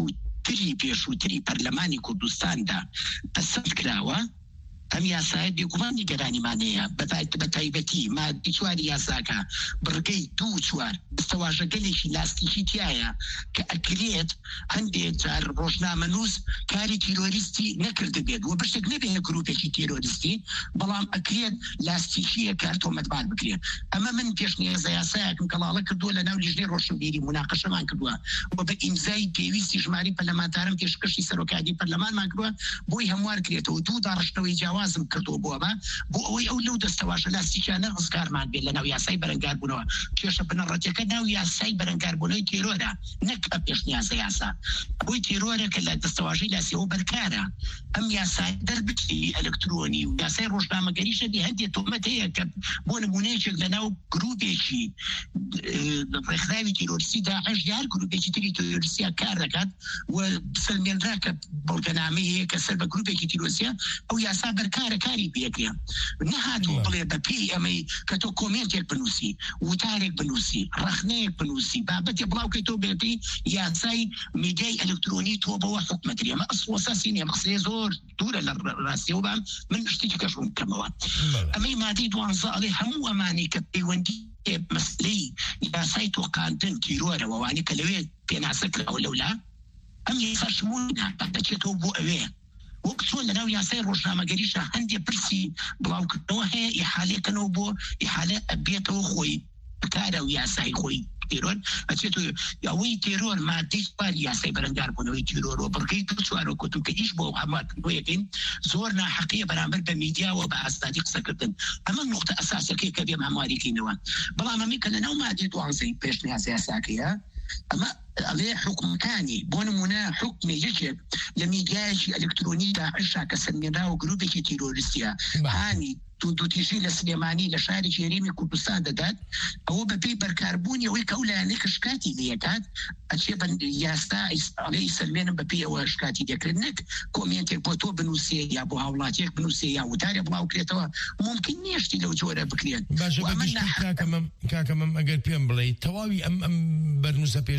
پێشووتری پەرلەمانی کوردستاندا پەسەند کراوە ئەم یاسایە بێگومان نیگەرانیمانەیە بە تایبەتی مادی چواری یاساکە بڕگەی 2/4 دەستەواژەگەلێکی لاستیکی تایە کە ئەکرێت هەندێک جار ڕۆژنامەنووس کاری تیرۆریستی نەکرد بێت و بەشێک نەبێت گروپێکی تیرۆریستی بەڵام ئەکرێت لاستیکیە کار تۆمەتبار بکرێت ئەمە من پێشنیازە یاسایەکم کەڵاڵە کردووە لە ناو لیژنەی ڕۆشنبیری مناقەشەمان کردووە و بە ئیمزای پێویستی ژماری پەرلەمانتارم پێشکەشی سەرۆکاتی پەرلەمانمان کردووە بۆی هەموار کرێتەوە دوو داڕشتنەوەی جیاوازم کردو بۆمە بۆ ئەوەی ئەو لەو دەستەواشە لاستیکیانە ڕزگارمان بێت لە ناو یاسای بەرەنگاربوونەوە کێشە بنەڕەتەکە ناو یاسای بەرەنگاربوونەوەی تیرۆرە نەک پێشنیازە یاسا بۆی تیرۆرە کە لە دەستەواژەی لاسیەوە بەرکارە ئەم یاسای دەربچی ئەلکترۆنی و یاسای ڕۆژنامەگەریشە دی هەندێک تۆمەت هەیە کە بۆ نمونەیەکێک لە ناو گروپێکی ڕێکخراوی تیرۆریستی داعش یار گروپێکی تری تیرۆریستیە کار دەکات و سلمێنرا کە بەڵگەنامەی هەیە کە سەر بە گروپێکی تیرۆریستیە ئەو یاسا بەرکارە کاری بێکرێ نەهاتوو بڵێ بە پێی ئەمەی کە تۆ کۆمنتێک بنووسی وتارێک بنووسی ڕەخنەیەک بنووسی بابەتێ بڵاوکەی تۆ بێتی یاسای میدیای ئەلکترۆنی تۆ بەوە حکومەتری ئەمە ئەسڵ نییە مەقسەیە زۆر دوورە لە ڕاستیەوە بام من شتێکی کەشم بکەمەوە ئەمەی مادەی 12 هەموو ئەمانی کە پەیوەندی مەسلەی یاسای تۆقاندن تیرۆرەوە وانی کە لەوێ پێناسە کراوە لەولا ئەم یاسا شمولە دەچێتەوە بۆ ئەوێ وەکچۆن لەناو یاسای ڕۆژنامەگەریشە هەندێک پرسی بڵاوکردنەوە هەیە ئیحالێکەکەنەوە بۆ ئیحالە ئەبێتەوە خۆی بکارە و یاسای خۆی تیرۆر ئەچێت ئەوەی تیرۆر مادەی چوار یاسای بەرەنگاربوونەوەی تیرۆرەوە بڕگەی 2/4 کۆتون کە هیچ بۆ هەموارکردنەوەیەکەین زۆر ناحەقیە بەرامبەر بە میدیاوە بە ئازادی قسەکردن ئەمە نقطە ئەساسەکەی کە بێم هەمواریکەینەوە بەڵام ئەمەی کە لەناو مادەی 12 پێشنیاز یاساکەیە ئەمە ئەڵێ حکومەکانی بۆ نمونە حکمی یەکێک لە میدیایەکی ئەلکترۆنی داعشا کە سەرمێنرا و گروپێکی تیرۆریستیە هانی دوتیژی لە سلێمانی لە شارێکی هەرێمی کوردستان دەدات ئەوە بەپێی بەرکاربوونی ئەوەی کە ئەو لایەنەی کە شکاتی دەکات ئەچێ یاستا ئەڵێی سەرمێنم بەپێی ئەوە شکاتی دەکرد نەک کۆمنتێک بۆ تۆ بنووسێ یا بۆ هاوڵاتیەک بنووسێ یا وتارێ بڵاوکرێتەوە ممکن نیشتی لەو جۆرە بکرێت کاکەمەم ئەگەر پێم بڵێ تەواوی ئەم بەرنووسە پێشنیازکە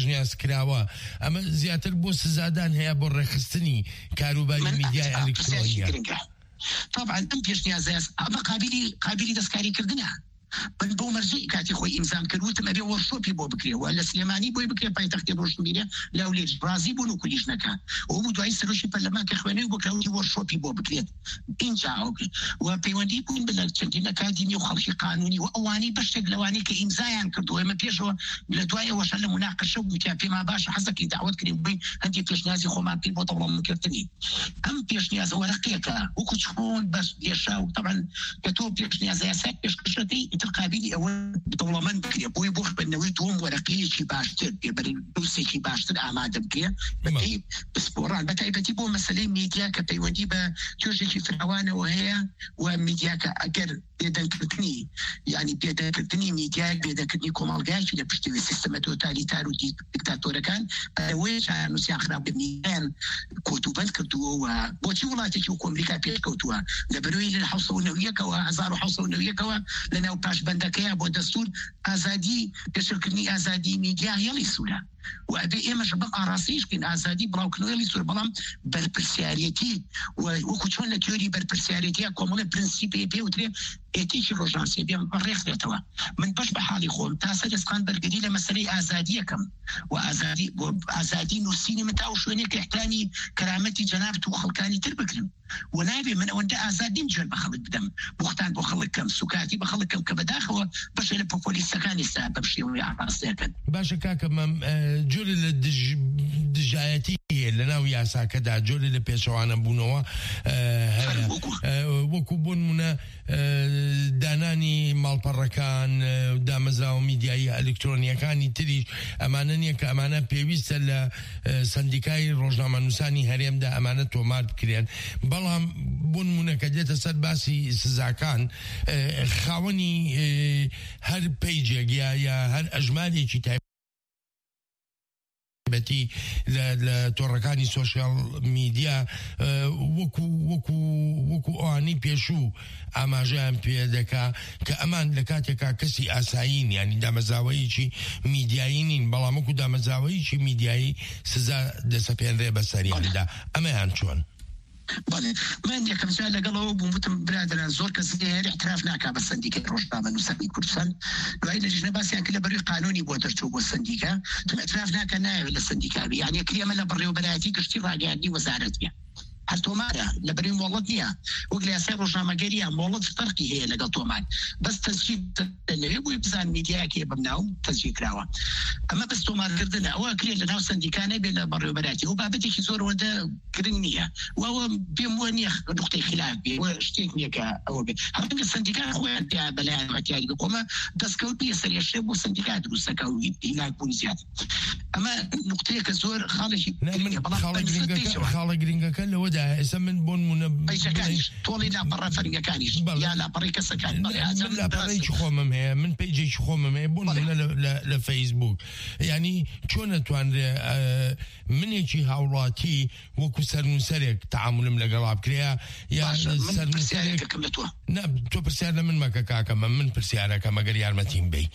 کراوە ئەمە زیاتر بۆ سزادان هەیە بۆ ڕێخستنی کاروباری میدیای ئەلکترۆنیە. طبعا ئەم پێشنیازە ئەمە قابلی دەستکاریکردنە. من بۆ مەرجەی کاتی خۆی ئیمزام کردوتم ئەبێ وەرشۆپی بۆ بکرێەوە لە سلێمانی بۆی بکرێ پایتەختی ڕۆژنبیرە لاولێر ڕازی بوون و کولیش نەکە ئەو بوو دوای سەرۆکی پەرلەمان کە خوێنەوەی بۆ کراوی وەرشۆپی بۆ بکرێت اینجا و پەیوەندی بوون بە چەندین ئەکادیمی و خەڵکی قانونی و ئەوانەی بەشێک لەوانەی کە ئیمزایان کردووە ئێمە پێشەوە لە دوای ئەوەشە لە مناقەشە بوویان پێما باشە حەزەکەی داوت کرێن بووی هەندێک پێشنیازی خۆمان پێی بۆ دەوڵەمەندکردنی ئەم پێشنیازە وەرەقەیەکە وەکو چۆن بەس لێشا و طبعا کە تۆ پێشنیازە یاسای پێشکەشەکەی ئیتر قابلی ئەوە دەوڵەمەند بکرێ بۆی بۆ خوێندنەوەی دووەم وەرەقەیەکی باشتر پێبەری دووسێکی باشتر ئامادە بکرێ بەپێی بسپۆڕان بەتایبەتی بۆ مەسەلەی میدیا کە پەیوەندی بە توێژێکی فراوانەوە هەیە و میدیاکە ئەگەر بێدەنگکردنی یعنی بێدەنگکردنی میدیای بێدەنگکردنی کۆمەڵگایکی لە پشتیوەی سیستەمە تۆتالیتار و دیکتاتۆرەکان ئەوەی نووسیان خراپکردنیان کۆتوبەند کردووە و بۆچی وڵاتێکی وەکو ئەمریکا پێشکەوتووە لەبەرەوەی لە 1990ەوە لە ناو پاشبەندەکەیە بۆ دەستور ئازادی پێشکردنی ئازادی میدیا هێڵی سوورە و ئەبێ ئێمەش بەم ئاراسیشکن ئازادی بڵاوکردنەوەی سوور بەڵام بەرپرسیارەتی وەکو چۆن لە تیۆری بەرپرسیارەتیە کۆمەڵە پرینسیپی پێوترێ ئێتیکی ڕۆژناسی بێم بەڕێخێتەوە من بەش بە حاڵی خۆم تا سەرنجخان بەرگری لە مەسەلەی ئازادیەکەم و ئازادی نووسینی من تا و شوێنێک احترامی کەرامەتی جەنابەت و خەڵکانی تر بکرم و نابێ من ئەوەندە ئازادیم جوێن بە خەڵک بدەم بوختان بۆ خەڵکم سوکاتی بە خەڵکم کە بەداخەوە بەشە لە پۆپۆلیستەکانی سا بەم شێوەی ئاڕاستەکەن. باشە کاکەمەم جۆرە لە دژایەتی لە ناو یاساکەدا جۆرە لە پێشەوانە بوونەوە وەکو بۆ نمونە دانانی ماڵپەڕەکان دامەزراوە میدیایی ئەلکترۆنیەکانی تریش ئەمانە نییە کە ئەمانە پێویستە لە سندیکای ڕۆژنامەنووسانی هەرێمدا ئەمانە تۆمار بکرێن بەڵام بۆ نمونە کە دێتە سەر باسی سزاکان خاوەنی هەر پەیجێک یا هەر ئەژمارێکی بەتی لە تۆڕەکانی سۆشیال میدیا وەکو ئەوانەی پێشوو ئاماژەیان پێ دەکا کە ئەمان لە کاتێکا کەسی ئاسایین ینی دامەزاوەیەکی میدیایی نین بەڵام وەکو دامەزاوەیەکی میدیایی سزا دەسەپێنرێ بەسەریاندا ئەمەیان چۆن؟ بله من یەکەم جار لەگەڵەوە بووم وتم برادران زۆر کەس هەیە احتراف ناکا بە سندیکای ڕۆژنامەنووسانی کوردستان دوای لە ژنە باسییان کە لە بەروی قانونی بۆ دەرچوو بۆ سندیکا تم احتراف ناکە نایەوێت لە سندیکاوی یعنی کریمە لە بەڕێوەبەرایەتی گشتی ڕاگەیاندنی وەزارەت بێ هەر تۆمارە لە بەروی مۆڵەت نییە وەک لە یاسای ڕۆژنامەگەریە مۆڵەت فەرقی هەیە لەگەڵ تۆمار بەس تەسجیل لەوێ بووی بزان میدیاکێ بمناو تەسجیل کراوە ئەمە بەس تۆمارکردنە ئەوە کرێت لە ناو سندیکانە بێت لە بەڕێوەبەرایەتی و بابەتێکی زۆر وەندە گرنگ نییە وەوە پێم وە نییە نقطەی خلاف بێ شتێک نییە کە ئەوە بێت هەڵگە سندیکان خۆیان پێ بەلایەن ڕەتیاری بکۆمە دەستکەوتی سەرێشێ بۆ سندیکا دروستەکە و هیلاک بوون زیاد ئەمە نقطەیەکە زۆر خاڵێکی خاڵە گرنگەکە لەوەدا ئێستا من بۆ نمونە تۆڵی لاپەڕە فەرنگەکانیش یا لاپەڕی کەسەکان لاپەڕێکی خۆمم هەیە من پەیجێکی خۆمم هەیە بۆ نمونە لە فەیسبوک ینی چۆن نەتوانرێ منێکی هاوڵاتی وەکو سەرنووسەرێک تعاملم لەگەڵا بکرێ یا سەرنووسەرێکم لە تۆ پرسیار لە من مەکە کاکەمە من پرسیارەکە مەگەر یارمەتیم بی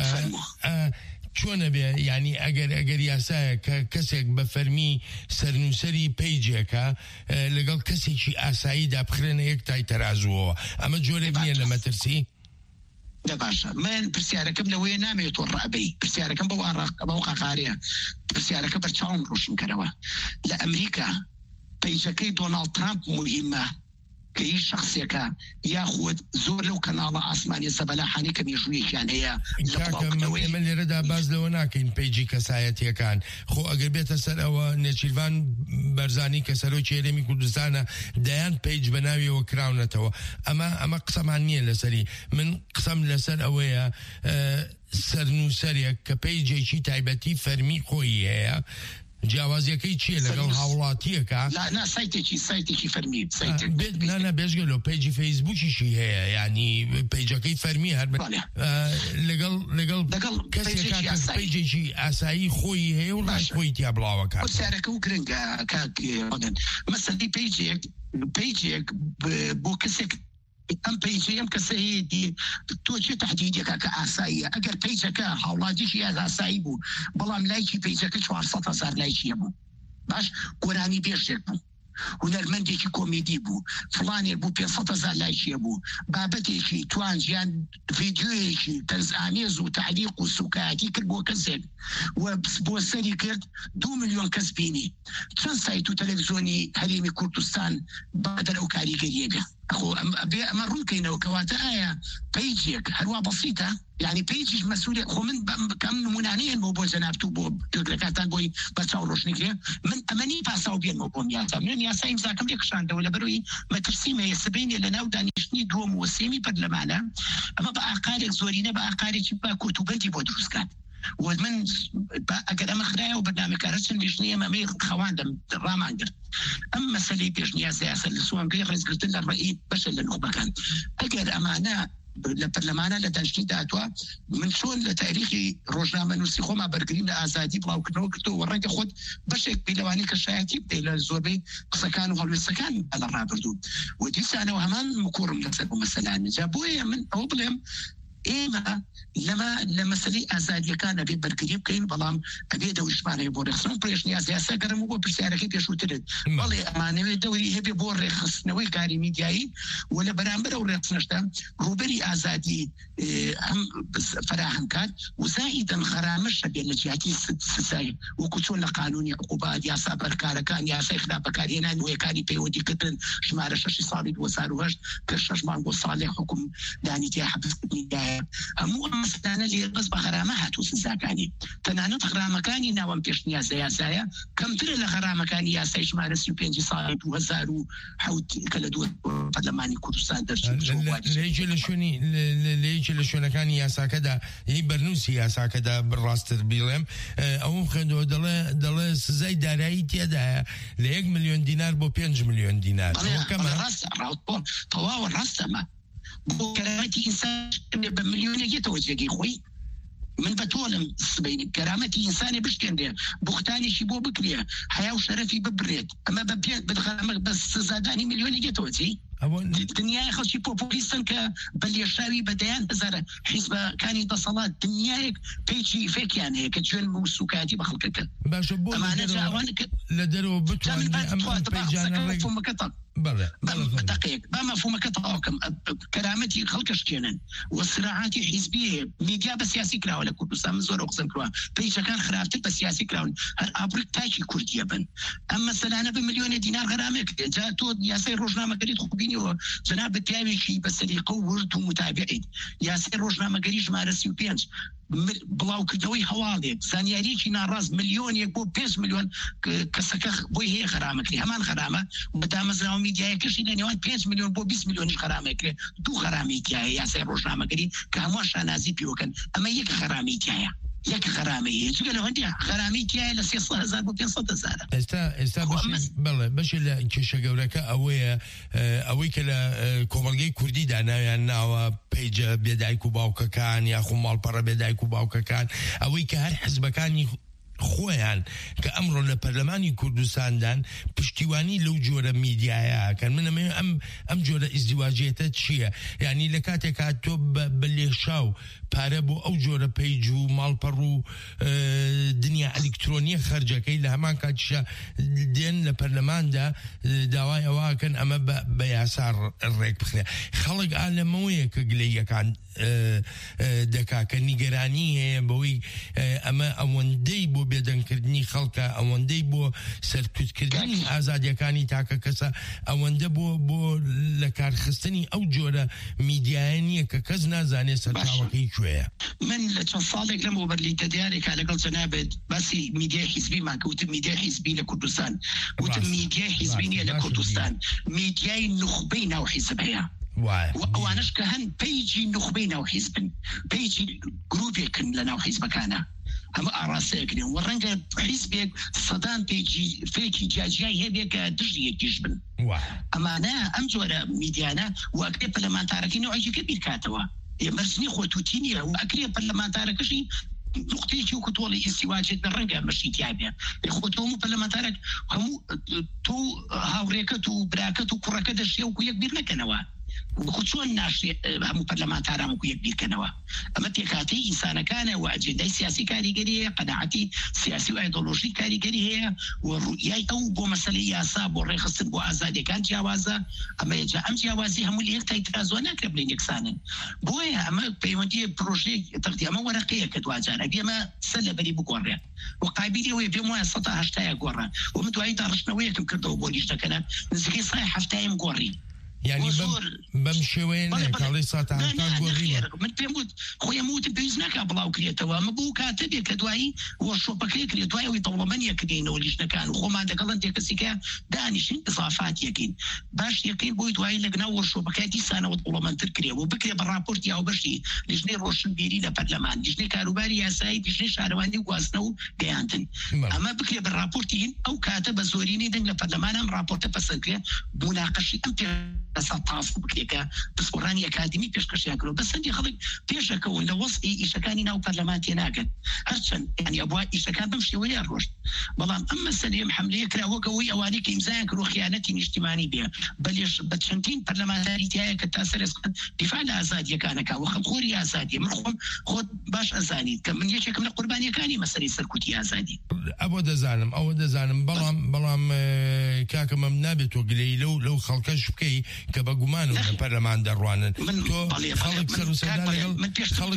چۆنە بێ ینی ئەگەر یاسایە کە کەسێک بە فەرمی سەرنووسەری پەیجێکە لەگەڵ کەسێکی ئاساییدا بخرێنە یەک تای تەرازوەوە ئەمە جۆرێک نییە لە مەترسی باشە من پرسیارەکەم لەوەیە نامێت تۆ ڕابەی پرسیارەکەم بەو قاقارەیە پرسیارەکە بەرچاوم ڕۆشن کەرەوە لە ئەمریکا پەیجەکەی دۆناڵد ترامپ مهمە کە هیچ شخصێکە یاخود زۆر لەو کەناڵە ئاسمانی سەبەلاحانی کە مێژوویەکیان هەیە ئێمە لێرەدا باز لەوە ناکەین پەیجی کەسایەتیەکان خۆ ئەگەر بێتە سەر ئەوە نێچیروان بەرزانی کە سەرۆکی هەرێمی کوردستانە دەیان پەیج بە ناویەوە کراونەتەوە ئەمە قسەمان نییە لەسەری من قسەم لەسەر ئەوەیە سەرنووسەرێک کە پەیجێکی تایبەتی فەرمی خۆی هەیە جیاوازیەکەی چییە لەگەڵ هاوڵاتیەکە سایتێکی فەرمی نانە بێژگەلۆ پەیجی فەیسبوکیشی هەیە ینی پەیجەکەی فەرمی هەر لەگەڵ پەیجێکی ئاسایی خۆی هەیە و ڕاش خۆی تیا بڵاوەکە سیارەکە و گرنگە کاکن مەسەلی پەیجێک بۆ کەسێک ئەم پیجە ئەم کەسەیەتی تۆ چه تهدیدێکە کە ئاساییە ئەگەر پیجەکە هاوڵاتیشی یاز ئاسایی بوو بەڵام لایکی پیجەکە 400,000 لایکیە بوو باش گۆرانی بێژێک بوو هونەرمەندێکی کۆمیدی بوو فڵانێک بوو 500,000 لایکیە بوو بابەتێکی توانجیان ڤیدیۆیەکی تەنزئامێز و تعلیق و سوکایەتی کرد بۆ کەسێک و بۆ سەری کرد 2 ملیۆن کەس بینی چەند سایت و تەلەڤیزۆنی هەرێمی کوردستان بەدەر ئەو کاریگەریەکە ئەمە ڕوونکەینەوە کەواتە ئایا پیجێک هەروە بەسیتە يعني پیجش مسئول خو من کم نمونانیان بۆ جەنابتوو بۆ گرگەکاتان بۆی بەرچاو ڕۆشنیکرێ من ئەمەنی پاساو بێنەوە بۆم یاسا من یاسا ئیمزاکەم لێ کشاندەوە لە بەرەوەی مەترسیمەیە سبەینێ لە ناو دانیشتنی دووەم و سێمی پەرلەمانە ئەمە بە ئاقارێک زۆرینە بە ئاقارێکی با کۆتوبەندی بۆ دروستکات ومن ئەگەر ئەمە خراوە و بەرنامەکارە چەند لیژنەیە ئەمەی خەواندم ڕامان کرد ئەم مەسەلەی پێشنیازە یاسا لە سوانگەی ڕێزگرتن لە ڕێی بەشە لە نوخبەکان ئەگەر ئەمانە لە پەرلەمانە لە دانیشتنی داتوە من چۆن لە تاریخی ڕۆژنامە نووسی خۆما بەرگریم لە ئازادی بڵاوکردنەوە کردەوە ڕەنگە خۆت بەشێک پێلەوانی کە شایەتی بدەیت لە زۆربەی قسەکان و هەڵوێستەکان لە ڕابردوو و دیسانەوە هەمان مکوڕم لەسەر بۆ مەسەلانە جا بۆیە من ئەوە بڵێم ئێمە لە مەسەلەی ئازادیەکان ئەبێ بەرگری بکەین بەڵام ئەبێ دەوریشمانەیە بۆ ڕێخستن پرێشنیاز یاسا گەرم و بۆ پرسیارەکەی پێشووترت بەڵێ ئەمانەوێت دەوری هەبێ بۆ ڕێخستنەوەی کاری میدیایی و لە بەرامبەر ئەو ڕێخستنەشدا ڕوبەری ئازادی هەم فراهم کات و زائیدەن خەرامەش هەبێت لە جیاتی سزای وەکو چۆن لە قانونی عقوبات یاسا بەرکارەکان یاسای خراپەکاریهێنان نوێیەکانی پەیوەندیکردن ژمارە 6 ساڵی 2008 کە 6 مانگ بۆ ساڵی حکوم دانیتیا حەبسکردنی هەموو ئەم مەسەلانە لێ بەس بە غەرامە هاتوو سزاکانی تەنانەت غەرامەکانی ناوەم پێشنیازە یاسایە کەمترە لە غەرامەکانی یاسای ژمارە 35 ساڵی 2007 کە لە دووە پەرلەمانی کوردستان لێیەکی لە شوێنەکانی یاساکەدا هی بەرنووسی یاساکەدا بڕاستتر بیڵێم ئەوم خوێندەوە دەڵێ سزای دارایی تێدایە لە 1 ملیۆن دینار بۆ 5 ملیۆن دینار تەواوە ڕاستەمە بۆ کەرامەتی ئینسان بە ملیۆنێکێتەوە جێگەی خۆی من بەتۆڵم سبەینی کەرامەتی ئینسانی بشکێندێ بوختانێکی بۆ بکرێ حیا و شەرەفی ببرێت ئەمە بە سزادانی ملیۆنێکێتەوە چی دنیای خەڵکی پۆپۆلیستن کە بە لێشاوی بەدەیان هەزارە حیزبەکانی دەسەڵات دنیایەک پێیچی فێکیان هەیە کە جوێن و سوکاتی بە خەڵکەکە باشە بۆ لە دەرەوە بتوانێت ئەم پەیجانە دقيق ما مفهومك تطاوكم كرامتي خلق شكينا والصراعات حزبيه ميديا بسياسي كراو ولا كردستان من زور اقسم كراو بيجا كان خرافت بسياسي كراو هر ابرك تاكي كرديه بن اما سنه بمليون دينار غرامك جاتو ياسي روجنامه قريت خوبيني جناب التابي شي بس اللي قورت متابعين ياسي روجنامه قريت مارسي وبينج بڵاو کردەوەی هەواڵێک زانیاریکی ناڕاز ملیۆنێک بۆ 5 ملیۆن کەسەکە بۆی هەیە خەرامەکری هەمان خەرامە بەدامەزراوە میدیایەکەشی لە نێوان 5 ملیۆن بۆ 20 ملیۆنیش خەرامەکرێ دوو خەرامیتیایە یاسای ڕۆژنامەگەری کە هەموو شانازی پێوەکەن ئەمە یەک خەرامیتیایە یەک خەرامەیە چگە لە هەندێک خەرامیتیایە لە 300,000 بۆ 500,000 ئێستا بەڵێ بەشی لە کێشە گەورەکە ئەوەیە ئەوەی کە لە کۆمەلگەی کوردیدا ناویان ناوە پیجە بێدایک و باوکەکان یاخو ماڵپەڕە بێدایک و باوکەکان ئەوەی کە هەر حزبەکانی خۆیان کە ئەمڕۆ لە پەرلەمانی کوردستاندان پشتیوانی لەو جۆرە میدیایەکەن منەمێ ئەم جۆرە ئیزدیواجێتە چییە یعنی لە کاتێکا تۆ بە لێشاو پارە بۆ ئەو جۆرە پیج و ماڵپەڕ و دنیا ئەلکترۆنیە خەرجەکەی لە هەمان کاتیشە دێن لە پەرلەماندا داوای ئەوەکەن ئەمە بە یاسا ڕێک بخرێ خەڵک ئالەمەوەیە کە گلەیەکان دەکا کە نیگەرانی هەیە بەوەی ئەمە ئەوەندەی بۆ بێدەنگکردنی خەڵکە ئەوەندەی بۆ سەرکوتکردنی ئازادیەکانی تاکە کەسە ئەوەندە بۆ لە کارخستنی ئەو جۆرە میدیایە نییە کە کەس نازانێت سەرچاوەکەی کوێیە من لە چەند ساڵێک لەم وەبەرلیتە دیارێکا لەگەڵ جەنابێت باسی میدیای حیزبیمان کەوتم میدیای حیزبی لە کوردستان وتم میدیای حیزبی نییە لە کوردستان میدیای نخبەی ناو حیزب هەیە ئەوانش کە هەن پیجی نخبەی ناو حیزبن پیجی گروپێکن لە ناو حیزبەکانە ئەمە ئاراسەیەکرێن و ڕەنگە حیزبێک سەدان پیجی فێکی جاجیای هەبێ کە دژی یەکیش بن ئەمانە ئەم جۆرە میدیانە و ئەکرێ پەرلەمانتارەکەی نوعیەکە بیرکاتەوە مەرزنی خۆتوتی نییە و ئەکرێ پەرلەمانتارەکەشی نقطەیەکی و کتۆڵی ئیسیواجێت بە ڕەنگە مەشیتیابێ خۆتۆ هەموو پەرلەمانتارێک هەموو تۆ هاوڕێکەت و براکەت و کوڕەکە دەشێ و یەک بیر نەکەنەوە وەکو چۆن ناشری هەموو پەرلەمانتاران وەکو یەک بیرکەنەوە ئەمە تێکاتی ئینسانەکانە و ئەجێندای سیاسی کاریگەری هەیە قەناعەتی سیاسی و ئایدۆلۆژی کاریگەری هەیە و ڕوئیای ئەو بۆ مەسەلەی یاسا بۆ ڕێخستن بۆ ئازادیەکان جیاوازە ئەمە جا ئەم جیاوازی هەموو لە یەک تایترازۆ ناکرێت بڵین یەکسانن بۆیە ئەمە پەیوەندی پرۆژەیەک تەقدی ئەمە وەرەقەیە کە دوجار ئەبێ ئەمە سەر لەبەری بگۆڕێت و قابلی ئەوەیە پێم وایە 180 گۆڕە و من دوایی داڕشتنەوەیەکم کردەوە بۆ لیشتەکەنە نزیکەی 170 گۆڕی يعني بمشوين كالي ساعة من بيموت خويا موت بيز نكا بلاو كريتوا ما بو كاتب كدواي وشو بكري كريتوا ويطول من يكدين وليش كان وخو ما دقل انت كسيكا دانش اضافات يقين باش يقين بو دواي لقنا وشو بكاتي سنه وطول من تركري وبكري بالرابورت يا وبشي ليشني روشن بيري لبرلمان ليشني كاروباري يا سايد ليشني شهرواني واسنو بيانتن اما بكري بالرابورتين او كاتب زوريني دنگ لبرلمان ام رابورت بسكري مناقشه سطاف بكريكا تصوراني أكاديمي بيشكشيا كلو بس عندي خلق بيشكون لوصي إشكاني ناو برلمانتي ناقد هرشن يعني أبوا إشكان بمشي ويا الرشد بلام أما السليم حملية كلا وقوي أواني كإمزان كلو خيانتي اجتماعي بها بليش بتشنتين برلمانتاري تيايا كتاثر دفاع لأزادية كانكا وخبخوري أزادية مرخم خود باش أزاني كمن يشك من القربانية كاني مسألة سركوتي أزادي أبو دزانم بلام كاكا ممنابت وقلي لو خلقش بكي كبجومان البرلمان دروان خلق سر وسودان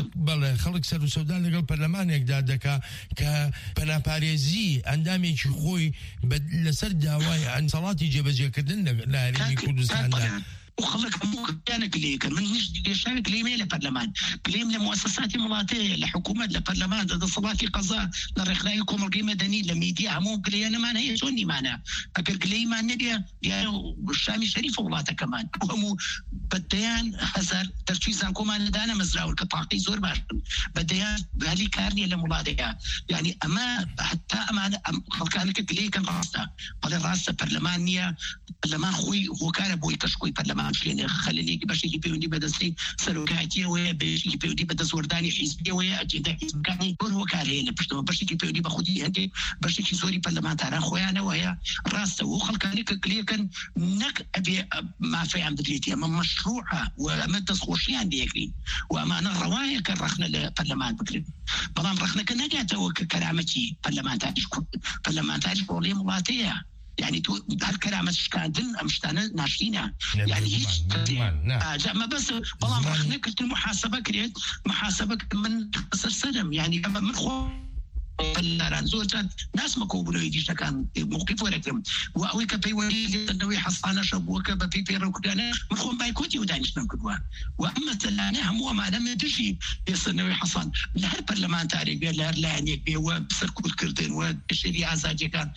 خلق سر وسودان لقل برلمان يقدر كبنا باريزي عندما يشوي لسر دواي عن صلاة جبزية كدن لا ريمي كردستان وخلق ممكن كليك من يشارك كليمين للبرلمان كليم لمؤسسات ملاطية لحكومة للبرلمان ضد صلاة قضاء لرخلايكم القيمة دني لميديا همون كليانا ما هي شوني معنا أكل كليما نبي يعني الشامي شريف ولاته كمان وهم بديان هزار تركيزان كمان دانا مزرعة القطاعي زور باش بديان بهالي كارني لملاطية يعني أما حتى أما خلقانك كليك راسته بل راسته برلمانية برلمان خوي هو كان بوي كشكوي برلمان شلين خليني باش يجيبوني بدسي سلوكاتي ويا باش يجيبوني بدس ورداني حزبي ويا اجنده حزب كاني هو كان هنا باش يجيبوني بخدي عندي باش يزوري برلمان تاع خويا انا ويا راسته وخلقاني كلي كان نك ابي ما في عم بديتي اما مشروعه وما تسخوشي عندي يكري واما انا الروايه كان رخنا البرلمان بكري بلان رخنا كنا جاته كلامتي برلمان تاع بولي ملاتيه يعني تو هالكلام مشكادن مشتانا ناشرينا يعني هيك ما بس والله رخنا كنت المحاسبه كريت محاسبه من سلسلم يعني من خو فلان زوجات ناس مكوبلو يديش كان موقف ولكن وأويك بيوري النوي حصانا شبوك ببي ركضنا مخون بايكوتي ودانش نكدوا وأما تلانا هم ما لم تجي يصنوي حصان لا البرلمان تاريخ لا لانيك بي وبسركو الكردين والشريعة زاجي كان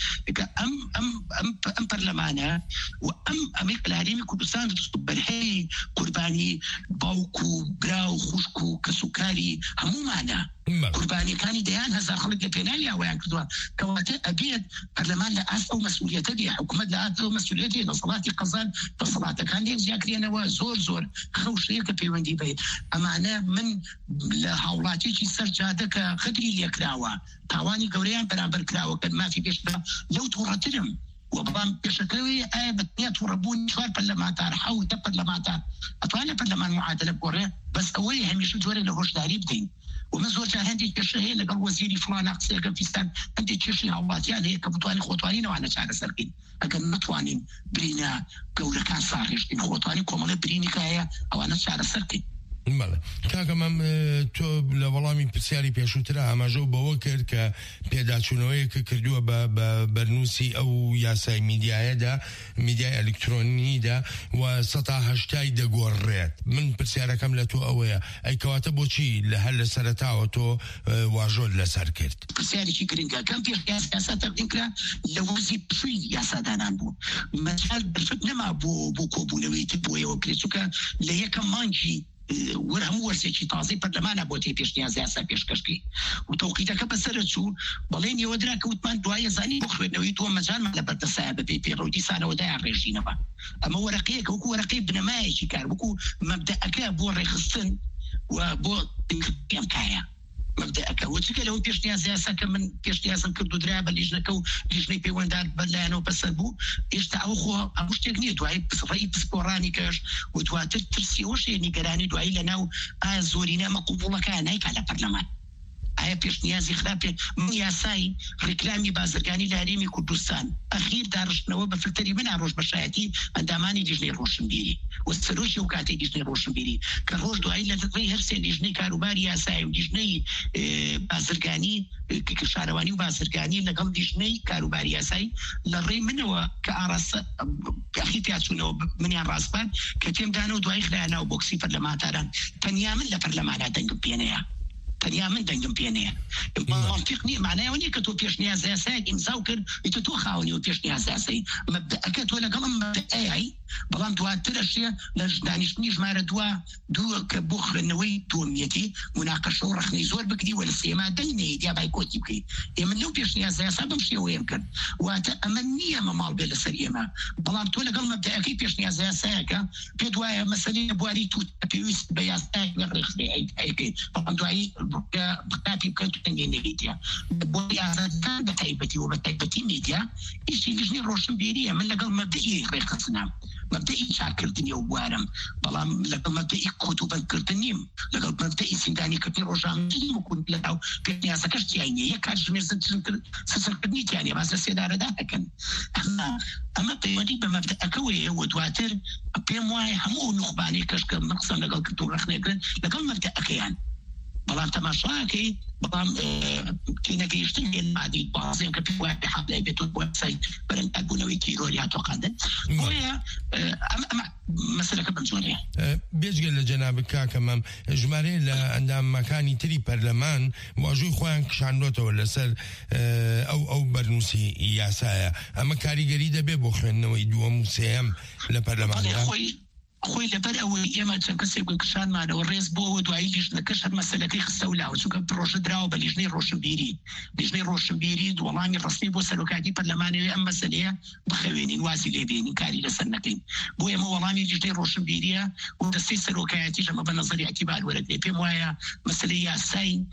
أم برلمانا وأم العالمي كردستان بالحي قرباني باوكو براو خوشكو كسكري هم معنا قرباني كان ديان هزار خلق بيناليا ويان كدوا كواتا أبيد برلمان لأس أو مسؤوليته دي حكومة لأس أو مسؤوليته لصلاة قزان فصلاة كان يزيكرينا وزور خوشيك بيوندي بيت أما أنا من لحولاتي شي سرجادك خدري يكراوا تاواني قوريان برابر كراوا كان ما في بيشبه لو تورتلهم وبرام بشكلوي بتنيات وربون شوار برلمانتار حاول برلمانتار أطلعنا برلمان معادلة بوري بس أولي هم يشو دوري لهوش داري بدين ومن زوجة هندي كشهي لقال وزيري فلان أقصي قال فيستان هندي كشهي هوات يعني هيك بطواني خوتواني وأنا شعر سرقين أكن نطواني برينا قولة كان صاريش إن خوتواني كومالي بريني كايا أو أنا شعر سرقين بله کاکەمەم تۆ لە وەڵامی پرسیاری پێشووترە ئاماژە بەوە کرد کە پێداچوونەوەی کە کردووە بە بەرنووسی ئەو یاسای میدیایەدا میدیای ئەلکترۆنیدا و 180 دەگۆڕێت من پرسیارەکەم لە تۆ ئەوەیە ئەی کەواتە بۆچی هەر لە سەرەتاوە تۆ واژۆت لەسەر کرد پرسیارێکی گرنگە کەم پێش یاسا تەقدیم کرا لە وەرزی پشووی یاسادانان بوو مەجال بەرفەت نەما بۆ کۆبوونەوەی بۆیەوە کرێت چونکە لە یەکەم مانگی ورهم ورسێکی تازی پەرلەمانە بۆ تێ پێشنیازی یاسا پێشکەشکەی و تەوقیتەکە بەسەرە چوو بەڵێن ئێوە کە وتمان دوایە زانی بۆ خوێندنەوەی تۆ مەجالمان لە بەردەسایە بەپێی پێڕۆ دیسانەوەدایان ڕێژینەوە ئەمە وەرەقەیەکە وەکو وەرەقەی بنەمایەکی کار وەکو مەبدەئەکە بۆ ڕێخستن و بۆ ئەم کارە مبدأك وتشكى له بيشنيا زياسة كمن بيشنيا سنكردو درابة لجنك لجنة بيواندار بلانو بسربو يشتعو خو أبوش تغني دعي بصفاي بسبوراني كاش ودواتر ترسي وشي نيقراني دعي لناو زورينا مقبولة كانايك على برلمان ئایا پێشنیازی خراپێ من یاسای ڕیکلامی بازرگانی لە هەرێمی کوردستان ئەخیر داڕشتنەوە بە فلتەری من ئاڕۆژ بەشایەتی ئەندامانی لیژنەی ڕۆشنبیری و سەرۆکی و کاتەی لیژنەی ڕۆشنبیری کە ڕۆژ دوایی لە دەتوی هەر سێ لیژنەی کاروباری یاسای و لیژنەی بازرگانی شارەوانی و بازرگانی لەگەڵ لیژنەی کاروباری یاسای لە ڕێی منەوە کە ئاڕاستە ئەخیر پیاچوونەوە منیان ڕاستبان کە تێمدانەوە دوایی خلایانەوە بۆکسی پەرلەمانتاران تەنیا من لە پەرلەمانە دەنگم پێنەیە تنیا من دنگم پێنەیە منطق نییە معناوە نیە کە تۆ پێشنیاز یاسایەک ئیمزاو کرد ئیتر تۆ خاوەنی و پێشنیاز یاسایی مەبدەئەکە تۆ لەگەڵم مەبدەئەی بەڵام دواترەشیە لە دانیشتنی ژمارە دووە کە بۆ خوێندنەوەی تۆمیەتی مناقەشە و ڕەخنەی زۆر بکری وە لە سێما دەنگ نەیت یا بایکۆتی بکەیت ئێمە لەو پێشنیاز یاسا بەم شێوەیەم کرد واتە ئەمە نییە مەماڵ بێ لەسەر ئێمە بەڵام تۆ لەگەڵ مەبدەئەکەی پێشنیاز یاسایەکە پێت وایە مەسەلەی بواری تو پێویست بە یاسایەک ڕێخستەی ئەیکەیت بەڵام دوایی بقاتی بکەن تو تەنگی نەگەیتیە بۆ ئازادەکان بە تایبەتی و بە تایبەتی میدیا ئیشی لیژنەی ڕۆشنبیریە من لەگەڵ مەبدەئی ڕێخستنام مبدئي شاكرتني وبوارم بلام لقد مبدئي كتب كرتنيم لقد مبدئي سنداني كتير روجام ممكن لو كني اسكشت يعني يكاش مرسل سسكني يعني بس سيدار ده كان اما بيودي بمبدا كوي ودواتر بيمواي همو نخباني كشك مقصد لقد كنت رخني لقد مبدا كيان بلام تماشاكي بلام كنا كيشتغل المعدي بعضهم كفي واحد حبل بيتون ويب برن أقولوا كيروريا توقعنا ويا أما مسألة كبنزونية بيجي لجناب كاكمام جماري لعندما مكاني تري برلمان واجوي خوان كشانوته ولا سر أو برنوسي ياسايا أما كاريجري ده بيبوخن ويدوا مسيهم لبرلمان خوي لبر أول يوم تنكسر كشان معنا والرئيس بو ودوائي ليش نكشر مسألة كي خسولا وشوك بروش دراو بليجني روشنبيري ليجني روشنبيري والله الرسمي بو سلوكاتي برلماني أما مسألة بخوينين واسلة بينين كاري لسنكين بو يما والله ليجني روشنبيري ودستي سلوكاتي جمع بنظري اعتبار ولدني بيم وايا مسألة ياسين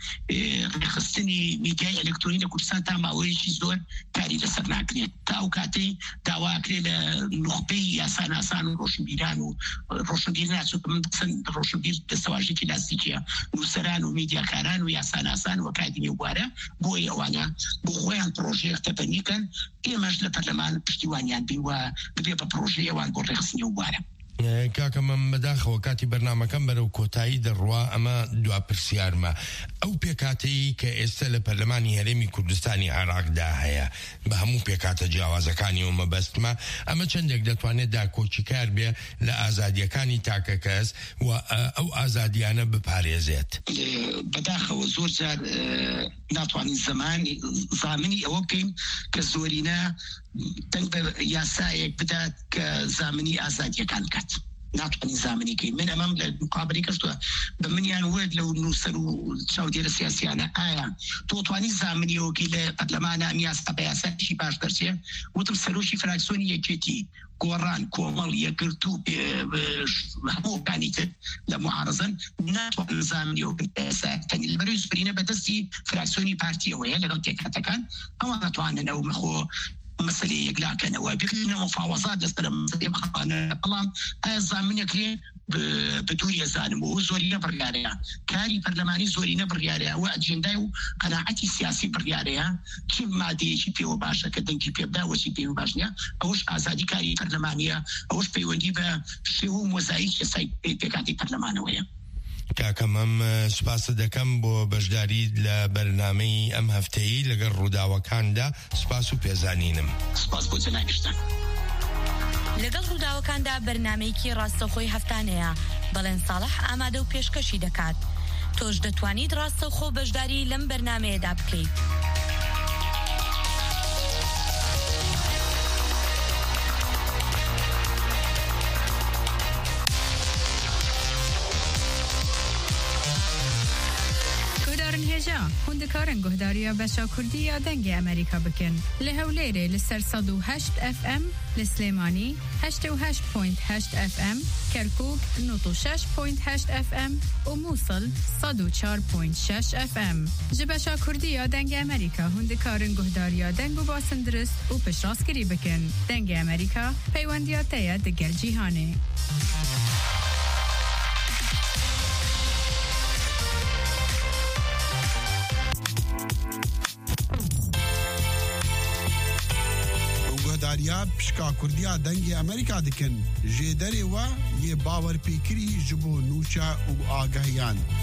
خصني ميديا إلكترونية كورسان تاما ويجي زور كاري لسنكين تاوكاتي داواكري لنخبي ياسان آسان روشنبيران روشنبیر ناتو من روشنبیر دستواجی کلاسیکیه نوسران و میدیا کاران و یاساناسان و کادمی واره بوی وانا بخویان پروژه اختبانی کن ایماج لپرلمان پشتیوانیان بی و ببی با پروژه وان بو رخصنی واره کاکە من بەداخەوە کاتی بەرنامەکەم بەرەو کۆتایی دەڕوا ئەمە دوا پرسیارمە ئەو پێکاتەی کە ئێستا لە پەرلەمانی هەرێمی کوردستانی عێراقدا هەیە بە هەموو پێکاتە جیاوازەکانی و مەبەستمە ئەمە چەندێک دەتوانێت داکۆچیکار بێ لە ئازادیەکانی تاکە کەس و ئەو ئازادیانە بپارێزێت بەداخەوە زۆر جار ناتوانین زامنی ئەوە بکەین کە زۆرینە تنگ بە یاسایەک بدات کە زامنی ئازادیەکان کات ناتوانین زامنی کەین من ئەمەم لە مقابلی کەشتووە بە منیان وەرد لەو نووسەر و چاودێرە سیاسیانە ئایا تۆ توانی زامنیەوەکی لە پەرلەمانە ئەم یاسا بە یاسایشی باش دەرچێ وتم سەرۆکی فراکسیۆنی یەکێتی گۆڕان کۆمەڵ یەکگرت و هەمووکانی تر لە معارزن ناتوانن زامنیەوە تەنی لەبەرەوەی زۆرینە بەدەستی فراکسیۆنی پارتیەوەیە لەگەڵ تێکاتەکان ئەوە ناتوانن ئەو مەخۆ مسألة يقلعكنا وبيقلنا مفاوضات لسنا مسألة بخوانا بلان زامنك ليه بدون يزانم وزورينا برياريا كاري برلماني زورينا برياريا وأجنداي قناعتي السياسي برياريا كم ما دي شي بيو باشا كدنكي بيبدا وشي بيو باشنيا أوش أزادي كاري برلمانيا أوش بيوندي بشيو موزايك يساي بيكاتي برلمانويا کاکەمەم سوپاس دەکەم بۆ بەشداری لە بەرنامەی ئەم هەفتەیی لەگەڵ ڕووداوەکاندا سوپاس و پێزانینم سوپاس بۆ جەنابیشتان لەگەڵ ڕووداوەکاندا بەرنامەیەکی ڕاستەوخۆی هەفتانەیە بەڵێن ساڵح ئامادە و پێشکەشی دەکات تۆش دەتوانیت ڕاستەوخۆ بەشداری لەم بەرنامەیەدا بکەیت هوندا دکارن گهداریا بشا کردی یا دنگ امریکا بکن. لهولیره لسر 108 FM لسلیمانی 88.8 FM کرکوک 96.8 FM و موصل 104.6 FM. جبشا کردی یا دنگ امریکا هندکارن گهداریا دنگ و باسن درست و پشراسکری بکن. دنگ امریکا پیوندیاتیا دگل جیهانه. داریا پشکا کردیا دنگ امریکا دکن جدری و یه باور پیکری جبو نوچا و آگاهیان